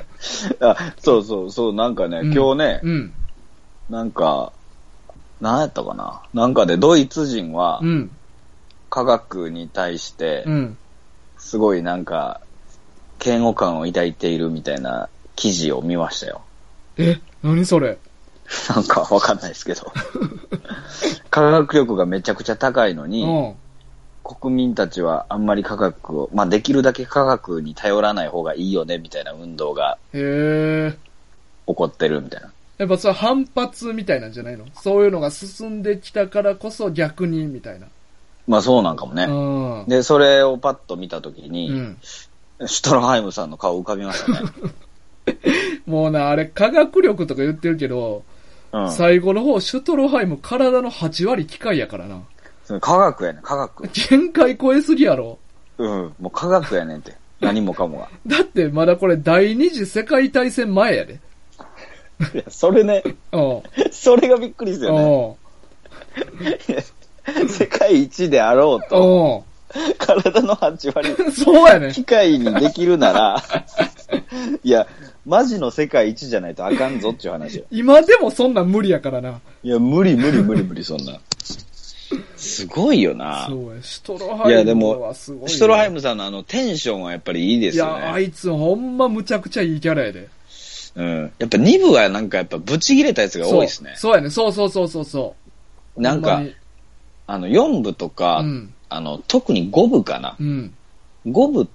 そう、なんかね、今日ね、なんか、何やったかな。なんかでドイツ人は、科学に対して、すごいなんか、嫌悪感を抱いているみたいな記事を見ましたよ。 何それ？ なんかわかんないですけど。科学力がめちゃくちゃ高いのに、国民たちはあんまり科学を、まあできるだけ科学に頼らない方がいいよねみたいな運動が起こってるみたいな。 やっぱそれ反発みたいなんじゃないの？そういうのが進んできたからこそ逆にみたいな。 まあそうなんかもね。で、それをパッと見たときに、シュトロハイムさんの顔浮かびましたね。 もうな、あれ科学力とか言ってるけど、最後の方シュトロハイム体の8割機械やからな。 科学やねん、科学。 限界超えすぎやろ。 もう科学やねんって。何もかもが。 だってまだこれ第二次世界大戦前やで。 いや、それね。それがびっくりですよね。世界一であろうと、体の8割、 そうやね。 機械にできるなら、いや、マジの世界一じゃないとあかんぞっていう話よ。 今でもそんなん無理やからな。 いや、無理、そんな。すごいよな。 そうや、シュトロハイムはすごい、ね。 いや、でも、シュトロハイムさんのテンションはやっぱりいいですよね。 いや、あいつほんまむちゃくちゃいいキャラやで。 やっぱ2部はなんかやっぱブチ切れたやつが多いですね。 そうやね。そう。 なんか、4部とか、特に5部かな。5部って、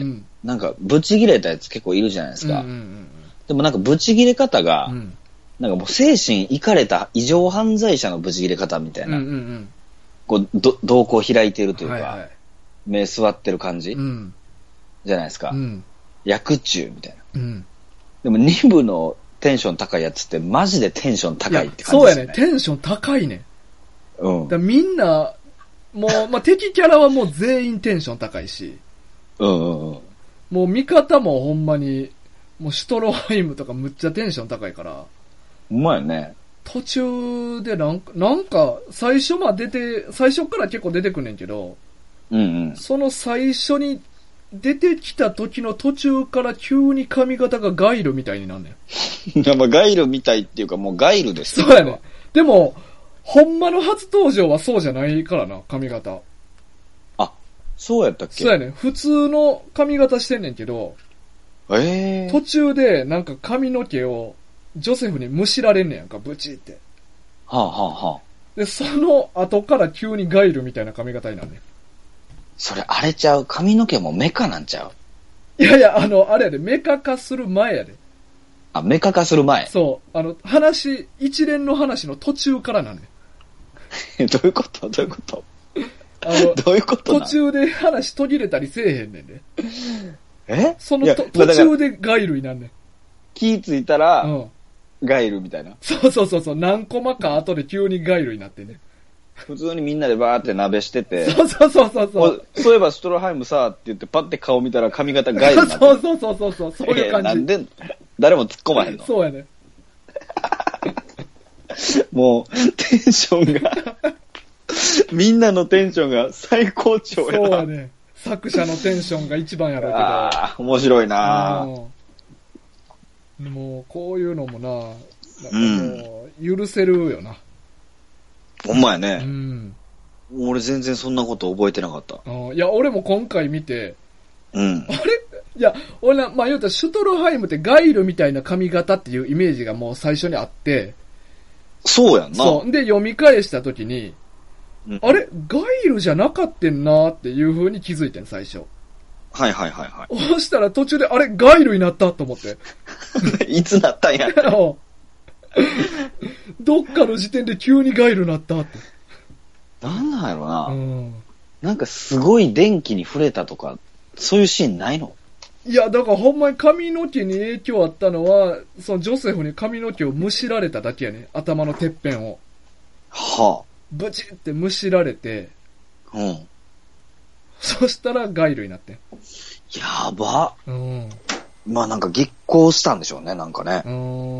なんかブチ切れたやつ結構いるじゃないですか。でもなんかブチ切れ方が、なんかもう精神いかれた異常犯罪者のブチ切れ方みたいな。こう、瞳孔開いてるというか、目座ってる感じ、じゃないですか。薬中みたいな。でも2部のテンション高いやつってマジでテンション高いって感じですよね。 そうやね。テンション高いね。だみんな、もう、まあ、敵キャラはもう全員テンション高いし。もう味方もほんまに、もうシュトロハイムとかむっちゃテンション高いから。 うまいね。 途中でなんか、最初から結構出てくんねんけど、その最初に出てきた時の途中から急に髪型がガイルみたいになんねん。 まあガイルみたいっていうかもうガイルですよ。そうやね。でも、ほんまの初登場はそうじゃないからな、髪型。 あ、そうやったっけ？ そうやね。普通の髪型してんねんけど、途中でなんか髪の毛をジョセフにむしられんねやんか、ブチって。 はあはあはあ。 で、その後から急にガイルみたいな髪型になるねん。 それあれちゃう？髪の毛もメカなんちゃう？ いやいや、あれやで、メカ化する前やで。 あ、メカ化する前？ そう。一連の話の途中からなんねん。どういうことどういうことどういうこと途中で話途切れたりせえへんねんで。その途中でガイルになんねん。 気ぃついたら、ガイルみたいな。 そう。何コマか後で急にガイルになってね。 普通にみんなでバーって鍋してて。 そう。 そういえばストロハイムさって言ってパッて顔見たら髪型ガイルになってる。 そういう感じ。 なんで誰も突っ込まへんの？ そうやね。 もう、テンションが、みんなのテンションが最高潮やな。 そうやね。作者のテンションが一番やろうけど。 ああ、面白いな。 もう、こういうのもな、なんかもう、許せるよな。 ほんまやね。俺全然そんなこと覚えてなかった。 いや、俺も今回見て、 あれいや、俺な、まあ言うたらシュトロハイムってガイルみたいな髪型っていうイメージがもう最初にあって、 そうやんな。 そう。で、読み返したときに、あれガイルじゃなかったんなっていう風に気づいてん、最初。 はい。 そしたら途中で、あれガイルになったと思って。 いつなったんや。 どっかの時点で急にガイルになったって。 なんなんやろな。なんかすごい電気に触れたとか、そういうシーンないの？ いや、だからほんまに髪の毛に影響あったのは、そのジョセフに髪の毛をむしられただけやね。頭のてっぺんを。 はあ。 ブチってむしられて、そしたらガイルになってん。 やば。まあなんか激高したんでしょうね、なんかね。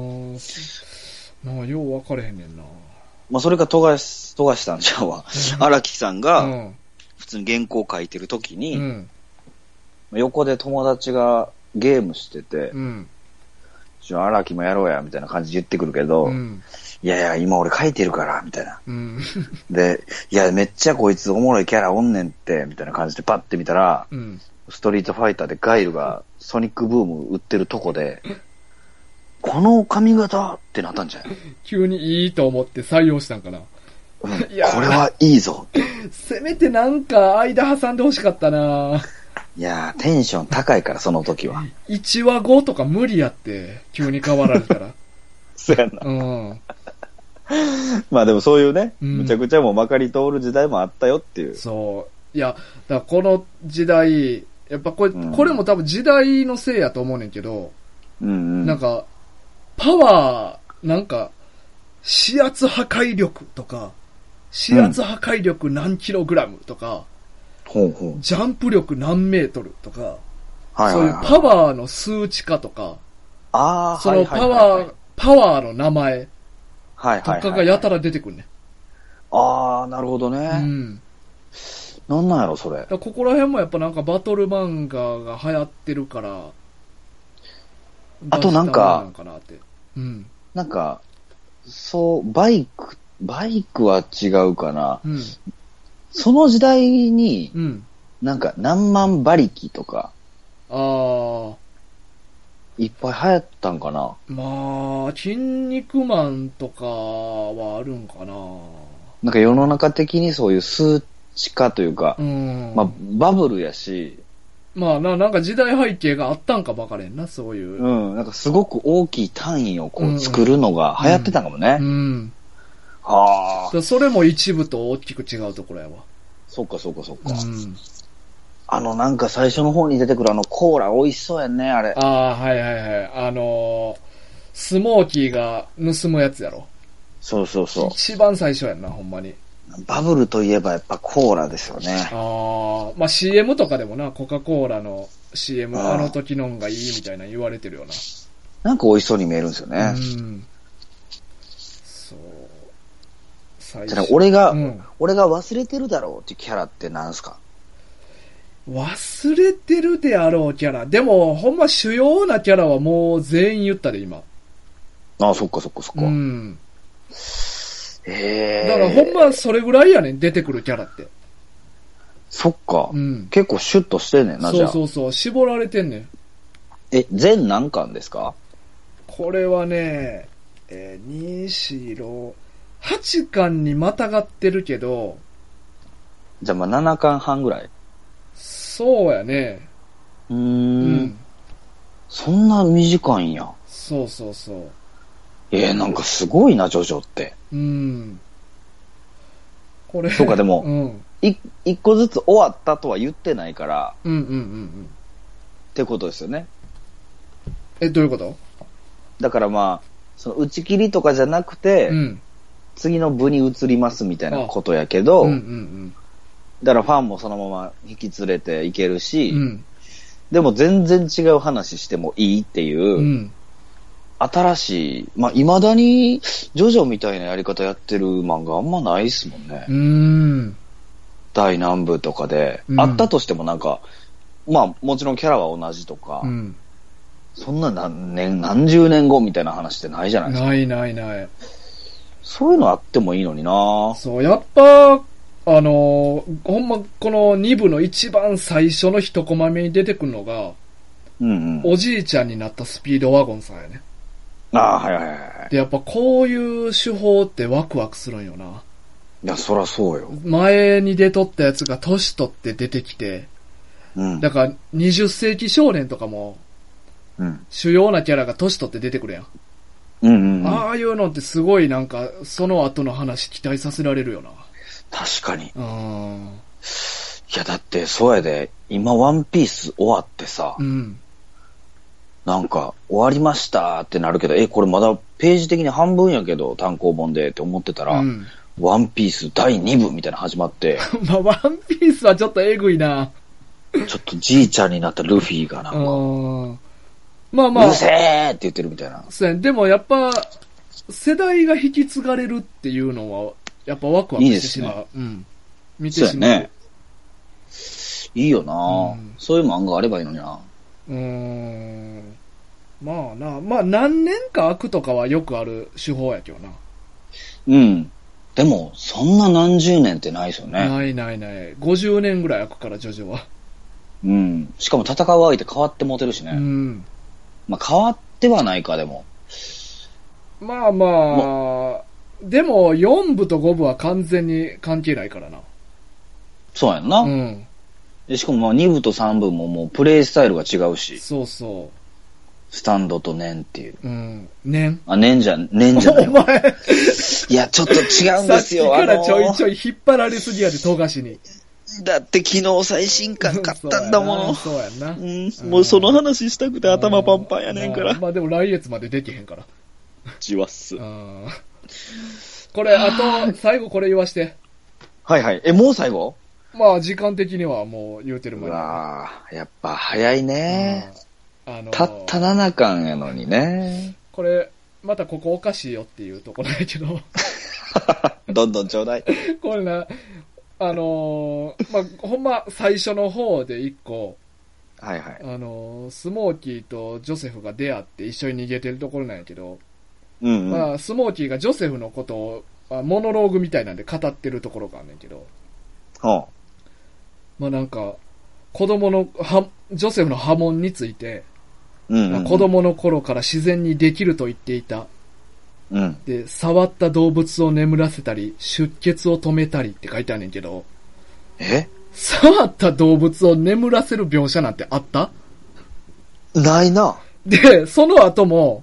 まあよう分かれへんねんな。 まあそれが富樫さんちゃうわ。荒木さんが、普通に原稿書いてる時に、横で友達がゲームしてて、荒木もやろうや、みたいな感じで言ってくるけど、いや、今俺書いてるから、みたいな。で、いや、めっちゃこいつおもろいキャラおんねんって、みたいな感じでパッて見たら、ストリートファイターでガイルがソニックブーム売ってるとこで、この髪型ってなったんじゃない？ 急にいいと思って採用したんかな。 これはいいぞ。 せめてなんか間挟んでほしかったな。 いやー、テンション高いから、その時は。 1話後とか無理やって、急に変わられたら。 そうやな。まあでもそういうね、むちゃくちゃもうまかり通る時代もあったよっていう。 そう。いや、だからこの時代、やっぱこれも多分時代のせいやと思うねんけど、なんか、パワー、なんか、視圧破壊力とか、視圧破壊力何キログラムとか、ジャンプ力何メートルとか、そういうパワーの数値化とか、そのパワーの名前とかがやたら出てくるね。 なるほどね。なんなんやろ、それ。 ここら辺もやっぱなんかバトル漫画が流行ってるから、 あとなんか、なんか、そう、バイクは違うかな。その時代に、なんか何万馬力とか、いっぱい流行ったんかな。 まあ、筋肉マンとかはあるんかな。 なんか世の中的にそういう数値化というか、まあバブルやし、 まあなんか時代背景があったんかばかれんな、そういう。 なんかすごく大きい単位をこう作るのが流行ってたんかもね。 それも一部と大きく違うところやわ。 そっか。なんか最初の方に出てくるコーラ美味しそうやんね、あれ。 はい。スモーキーが盗むやつやろ。 そう。 一番最初やんな、ほんまに。 バブルといえばやっぱコーラですよね。 まあ CM とかでもな、コカ・コーラの CM、あの時のんがいいみたいな言われてるよな。 なんか美味しそうに見えるんですよね。 そう。 俺が忘れてるだろうっていうキャラって何すか？ 忘れてるであろうキャラ。でも、ほんま主要なキャラはもう全員言ったで、今。 そっか。だからほんまそれぐらいやねん、出てくるキャラって。 そっか。結構シュッとしてんねんな、じゃあ。 そう、絞られてんねん。 全何巻ですか？ これはね、西郎、 8巻にまたがってるけど。 じゃあまあ7巻半ぐらい？ そうやね。 うん。そんな短いんや。 そうそうそう。 なんかすごいな、ジョジョって。 これ。 そうか、でも、一個ずつ終わったとは言ってないから。ってことですよね。 どういうこと？ だからまあ、その打ち切りとかじゃなくて、次の部に移りますみたいなことやけど、だからファンもそのまま引き連れていけるし、でも全然違う話してもいいっていう、新しい、まあ、未だに、ジョジョみたいなやり方やってる漫画あんまないっすもんね。第何部とかで、あったとしてもなんか、まあ、もちろんキャラは同じとか、そんな何十年後みたいな話ってないじゃないですか。 ない。 そういうのあってもいいのにな。 そう、やっぱ、ほんま、この2部の一番最初の一コマ目に出てくるのが、おじいちゃんになったスピードワゴンさんやね。で、やっぱこういう手法ってワクワクするんよな。 いや、そらそうよ。 前に出とったやつが年取って出てきて、だから20世紀少年とかも、主要なキャラが年取って出てくるやん。ああいうのってすごいなんか、その後の話期待させられるよな。 確かに。いや、だって、そうやで、今ワンピース終わってさ、なんか、終わりましたってなるけど、これまだページ的に半分やけど、単行本でって思ってたら、ワンピース第2部みたいなの始まって。 まあ、ワンピースはちょっとエグいな。 ちょっとじいちゃんになったルフィがなんか、 まあまあ。 うるせーって言ってるみたいな。 でもやっぱ、世代が引き継がれるっていうのは、やっぱワクワクしてしまう。いいですね。見てしまう。 そうやね。いいよな、そういう漫画あればいいのにな。 まあな、まあ何年か空くとかはよくある手法やけどな。 でも、そんな何十年ってないですよね。 ない。50年ぐらい空くから、ジョジョは。 しかも戦う相手変わってモテるしね。まあ変わってはないか、でも。 まあでも4部と5部は完全に関係ないからな。 そうやんな。しかもまあ2部と3部ももうプレイスタイルが違うし。 そうそう。 スタンドとネンっていう。 ネンじゃないお前いや、ちょっと違うんですよ。 さっきからちょいちょい引っ張られすぎやで、富樫に。 だって昨日最新刊買ったんだもの。 そうやんな。 もうその話したくて頭パンパンやねんから。 まあでも来月までできへんから。 じわっす。 これ、あと、最後これ言わして。 はい。もう最後？ まあ時間的にはもう言うてる前に。 やっぱ早いね。たった7巻やのにね。 これ、またここおかしいよっていうところだけど。 どんどんちょうだい。 これな、まあ、ほんま最初の方で一個、スモーキーとジョセフが出会って一緒に逃げてるところなんやけど、まあ、スモーキーがジョセフのことを、モノローグみたいなんで語ってるところがあんねんけど、まあなんか、ジョセフの波紋について、子供の頃から自然にできると言っていた。で、触った動物を眠らせたり、出血を止めたりって書いてあるねんけど。触った動物を眠らせる描写なんてあった？ ないな。 で、その後も、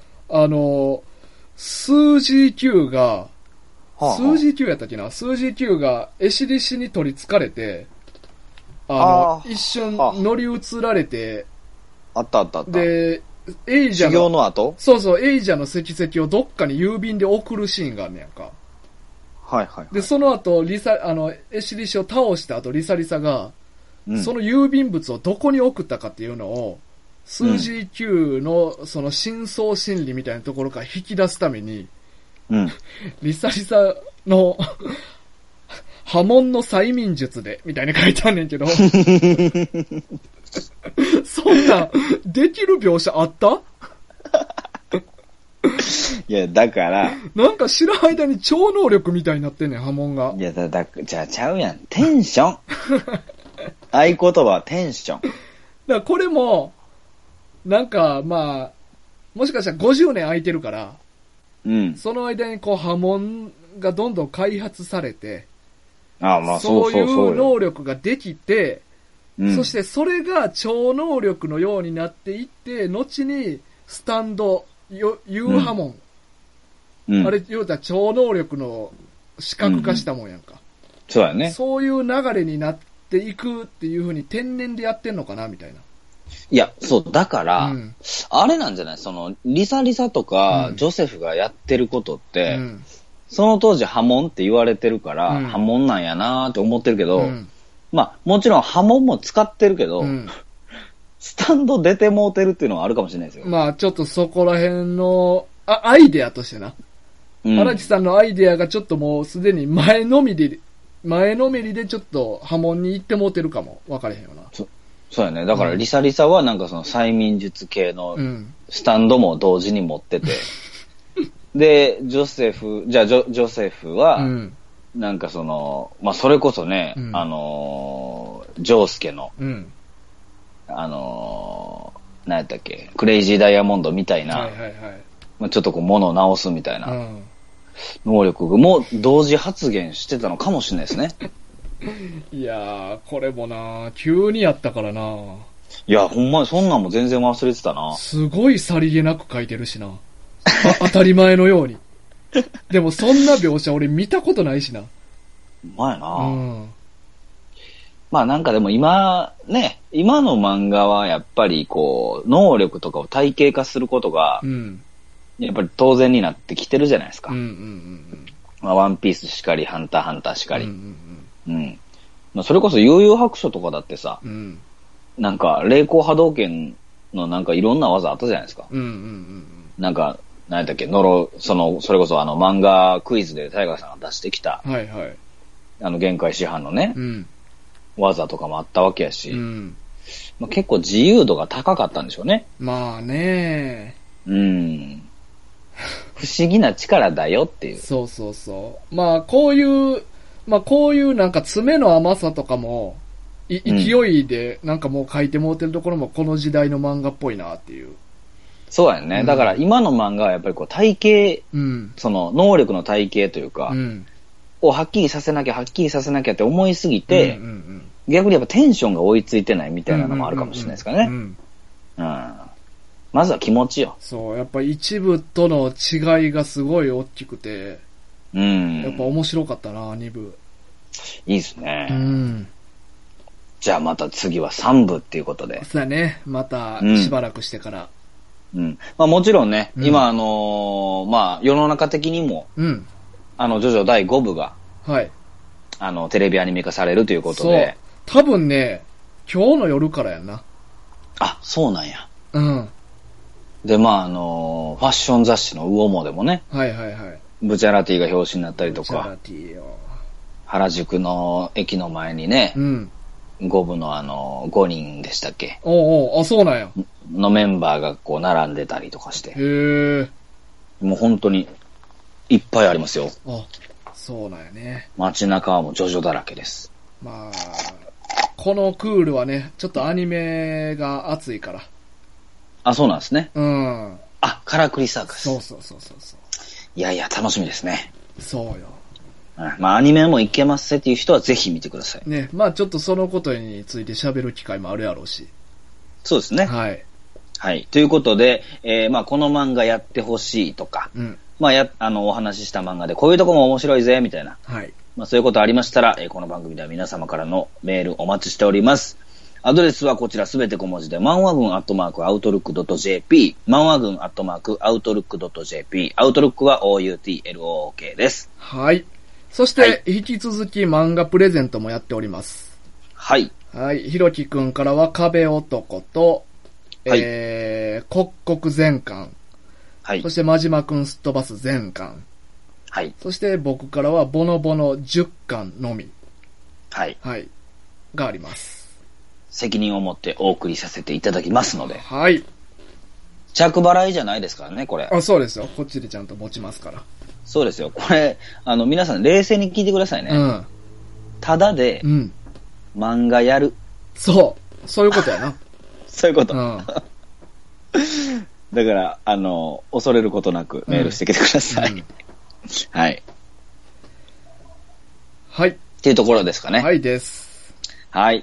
数字9が、数字9やったっけな？数字9がエシリシに取り憑かれて、一瞬乗り移られて、 あった。 で、エイジャ修行の後？ そう、エイジャの石石をどっかに郵便で送るシーンがあんねやんか。で、その後、エシリシを倒した後、リサリサが、その郵便物をどこに送ったかっていうのを、数字9のその深層心理みたいなところから引き出すために、リサリサの波紋の催眠術で、みたいに書いてあんねんけど、そんな、できる描写あった？ いや、だから。 なんか知る間に超能力みたいになってんねん、波紋が。 いや、じゃあちゃうやん。テンション。合言葉はテンション。だからこれも、なんか、まあ、もしかしたら50年空いてるから、 うん。 その間にこう波紋がどんどん開発されて、 まあそういう能力ができて、そしてそれが超能力のようになっていって、後にスタンド、ユーハモン、あれ言うたら超能力の視覚化したもんやんか。 そうやね。 そういう流れになっていくっていう風に天然でやってんのかなみたいな。 いや、そう、だから、あれなんじゃないその、リサリサとか、ジョセフがやってることって、その当時波紋って言われてるから、波紋なんやなーって思ってるけど、まあ、もちろん波紋も使ってるけど、スタンド出てもうてるっていうのはあるかもしれないですよ。 まあ、ちょっとそこら辺の、アイデアとしてな。荒木さんのアイデアがちょっともうすでに前のめりでちょっと波紋に行ってもうてるかも。分かれへんよな。 そうやね。だからリサリサはなんかその催眠術系のスタンドも同時に持ってて、で、ジョセフは、なんかその、まあ、それこそね、ジョースケの、何やったっけ、クレイジーダイヤモンドみたいな、まあ、ちょっとこう物を直すみたいな、能力も同時発現してたのかもしれないですね。 いやー、これもな、急にやったからな。 いや、ほんまにそんなんも全然忘れてたな。 すごいさりげなく書いてるしな。当たり前のように。でもそんな描写俺見たことないしな。 まやな。まあなんかでも今の漫画はやっぱりこう、能力とかを体系化することが、やっぱり当然になってきてるじゃないですか。まあワンピースしかり、ハンターハンターしかり。まあそれこそ悠々白書とかだってさ、なんか霊光波動拳のなんかいろんな技あったじゃないですか。なんか、何やったっけ、それこそ漫画クイズでタイガーさんが出してきた、限界師範のね、技とかもあったわけやし、まあ、結構自由度が高かったんでしょうね。 まあね。 不思議な力だよっていう。 そうそうそう。まあこういうなんか爪の甘さとかも、勢いでなんかもう書いてもうてるところもこの時代の漫画っぽいなっていう。 そうやね。だから今の漫画はやっぱりこう体系、その能力の体系というか、をはっきりさせなきゃって思いすぎて、逆にやっぱテンションが追いついてないみたいなのもあるかもしれないですかね。まずは気持ちよ。 そう、やっぱ一部との違いがすごい大きくて、やっぱ面白かったな、2部。 いいですね。じゃあまた次は3部っていうことで。 そうだね。またしばらくしてから。 まあもちろんね、今まあ世の中的にも、ジョジョ第5部が、テレビアニメ化されるということで。 そう。多分ね、今日の夜からやんな。 あ、そうなんや。で、まあファッション雑誌の魚もでもね。ブチャラティが表紙になったりとか。ブチャラティよ。原宿の駅の前にね。5部の5人でしたっけ。 あ、そうなんや。 のメンバーがこう並んでたりとかして。もう本当にいっぱいありますよ。 そうなんやね。 街中はもうジョジョだらけです。 まあ、このクールはね、ちょっとアニメが熱いから。 あ、そうなんですね。カラクリサーカス。 そう。 いやいや、楽しみですね。 そうよ。 まあ、アニメもいけますっていう人はぜひ見てください。 ね、まあちょっとそのことについて喋る機会もあるやろうし。 そうですね。はい。ということで、まあこの漫画やってほしいとか、まあお話しした漫画でこういうとこも面白いぜ、みたいな。まあそういうことありましたら、この番組では皆様からのメールお待ちしております。アドレスはこちらすべて小文字で、漫画軍@outlook.jp、漫画軍@outlook.jp、アウトルックは OUTLOOK です。 はい。そして、引き続き漫画プレゼントもやっております。ひろきくんからは壁男と、刻々全巻。そして、真島くんすっ飛ばす全巻。そして、僕からはボノボノ10巻のみ。があります。 責任を持ってお送りさせていただきますので。着払いじゃないですからね、これ。 そうですよ。こっちでちゃんと持ちますから。 そうですよ。これ、皆さん冷静に聞いてくださいね。ただで、漫画やる。 そういうことやな。 そういうこと。 だから、恐れることなくメールしてきてください。はい。 はい。 っていうところですかね。 はいです。 はい。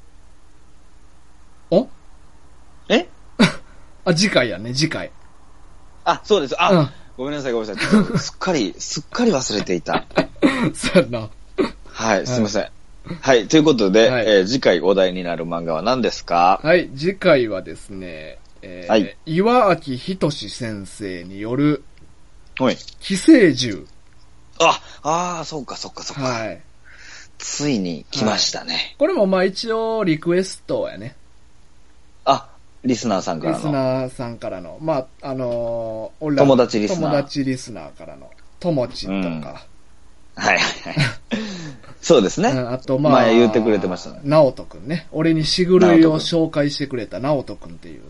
おえあ、次回やね、次回。 あ、そうです。ごめんなさい、ごめんなさい。すっかり忘れていた。 そうやな。 はい、すいません。はい、ということで、次回お題になる漫画は何ですか？ はい、次回はですね、はい、岩秋仁先生による、寄生獣。 そうか。 はい。 ついに来ましたね。 これもまあ一応リクエストやね。 リスナーさんからの。 リスナーさんからの。まあ、 友達リスナー。 友達リスナーからの。ともちとか。 はい。そうですね。 あと前言ってくれてましたね。 なおとくんね。俺にしぐるいを紹介してくれたなおとくんっていう。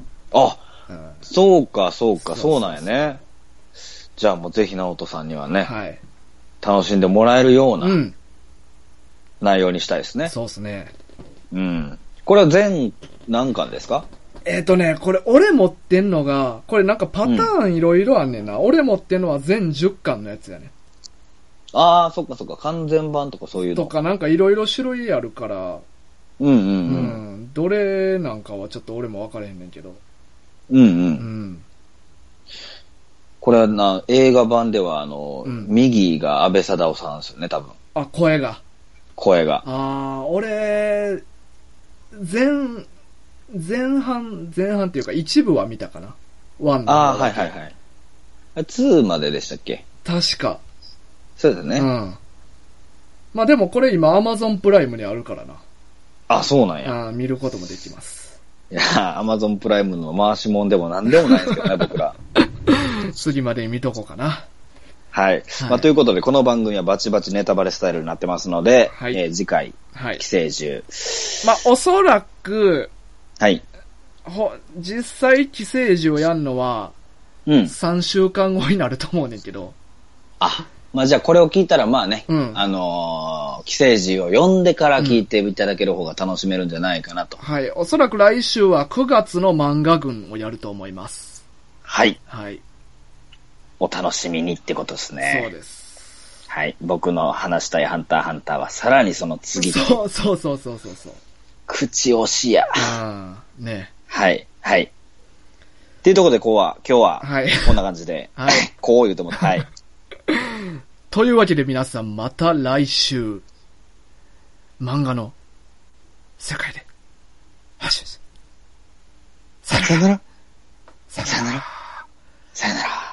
そうか、そうなんやね。じゃあもうぜひなおとさんにはね、楽しんでもらえるような内容にしたいですね。 そうですね。 これは全何巻ですか？ これ俺持ってんのが、これなんかパターンいろいろあんねんな。俺持ってんのは全10巻のやつやね。 そっか。完全版とかそういうの。 とかなんかいろいろ種類あるから。どれなんかはちょっと俺も分からへんねんけど。 これは映画版では右が安倍貞夫さんですよね、多分。 声が。俺、前半っていうか一部は見たかな。1の。 はい。2まででしたっけ？ 確か。 そうですね。 まあでもこれ今 Amazon プライムにあるからな。 そうなんや。 見ることもできます。 いや、Amazon プライムの回しもんでもなんでもないですけどね、僕ら。 次までに見とこうかな。 はい。ということで、この番組はバチバチネタバレスタイルになってますので、次回、寄生獣。 おそらく、 はい。 実際寄生獣をやるのは、3週間後になると思うねんけど。 じゃあこれを聞いたら寄生獣を読んでから聞いていただける方が楽しめるんじゃないかなと。 はい。おそらく来週は9月の漫画群をやると思います。 はい。 はい。 お楽しみにってことですね。 そうです。 はい。僕の話したいハンターハンターはさらにその次で。 そう。 口押しや。 ね。 はい。っていうところで今日は、こんな感じで、こう言うと思って、 というわけで皆さんまた来週、漫画の世界で。さよなら。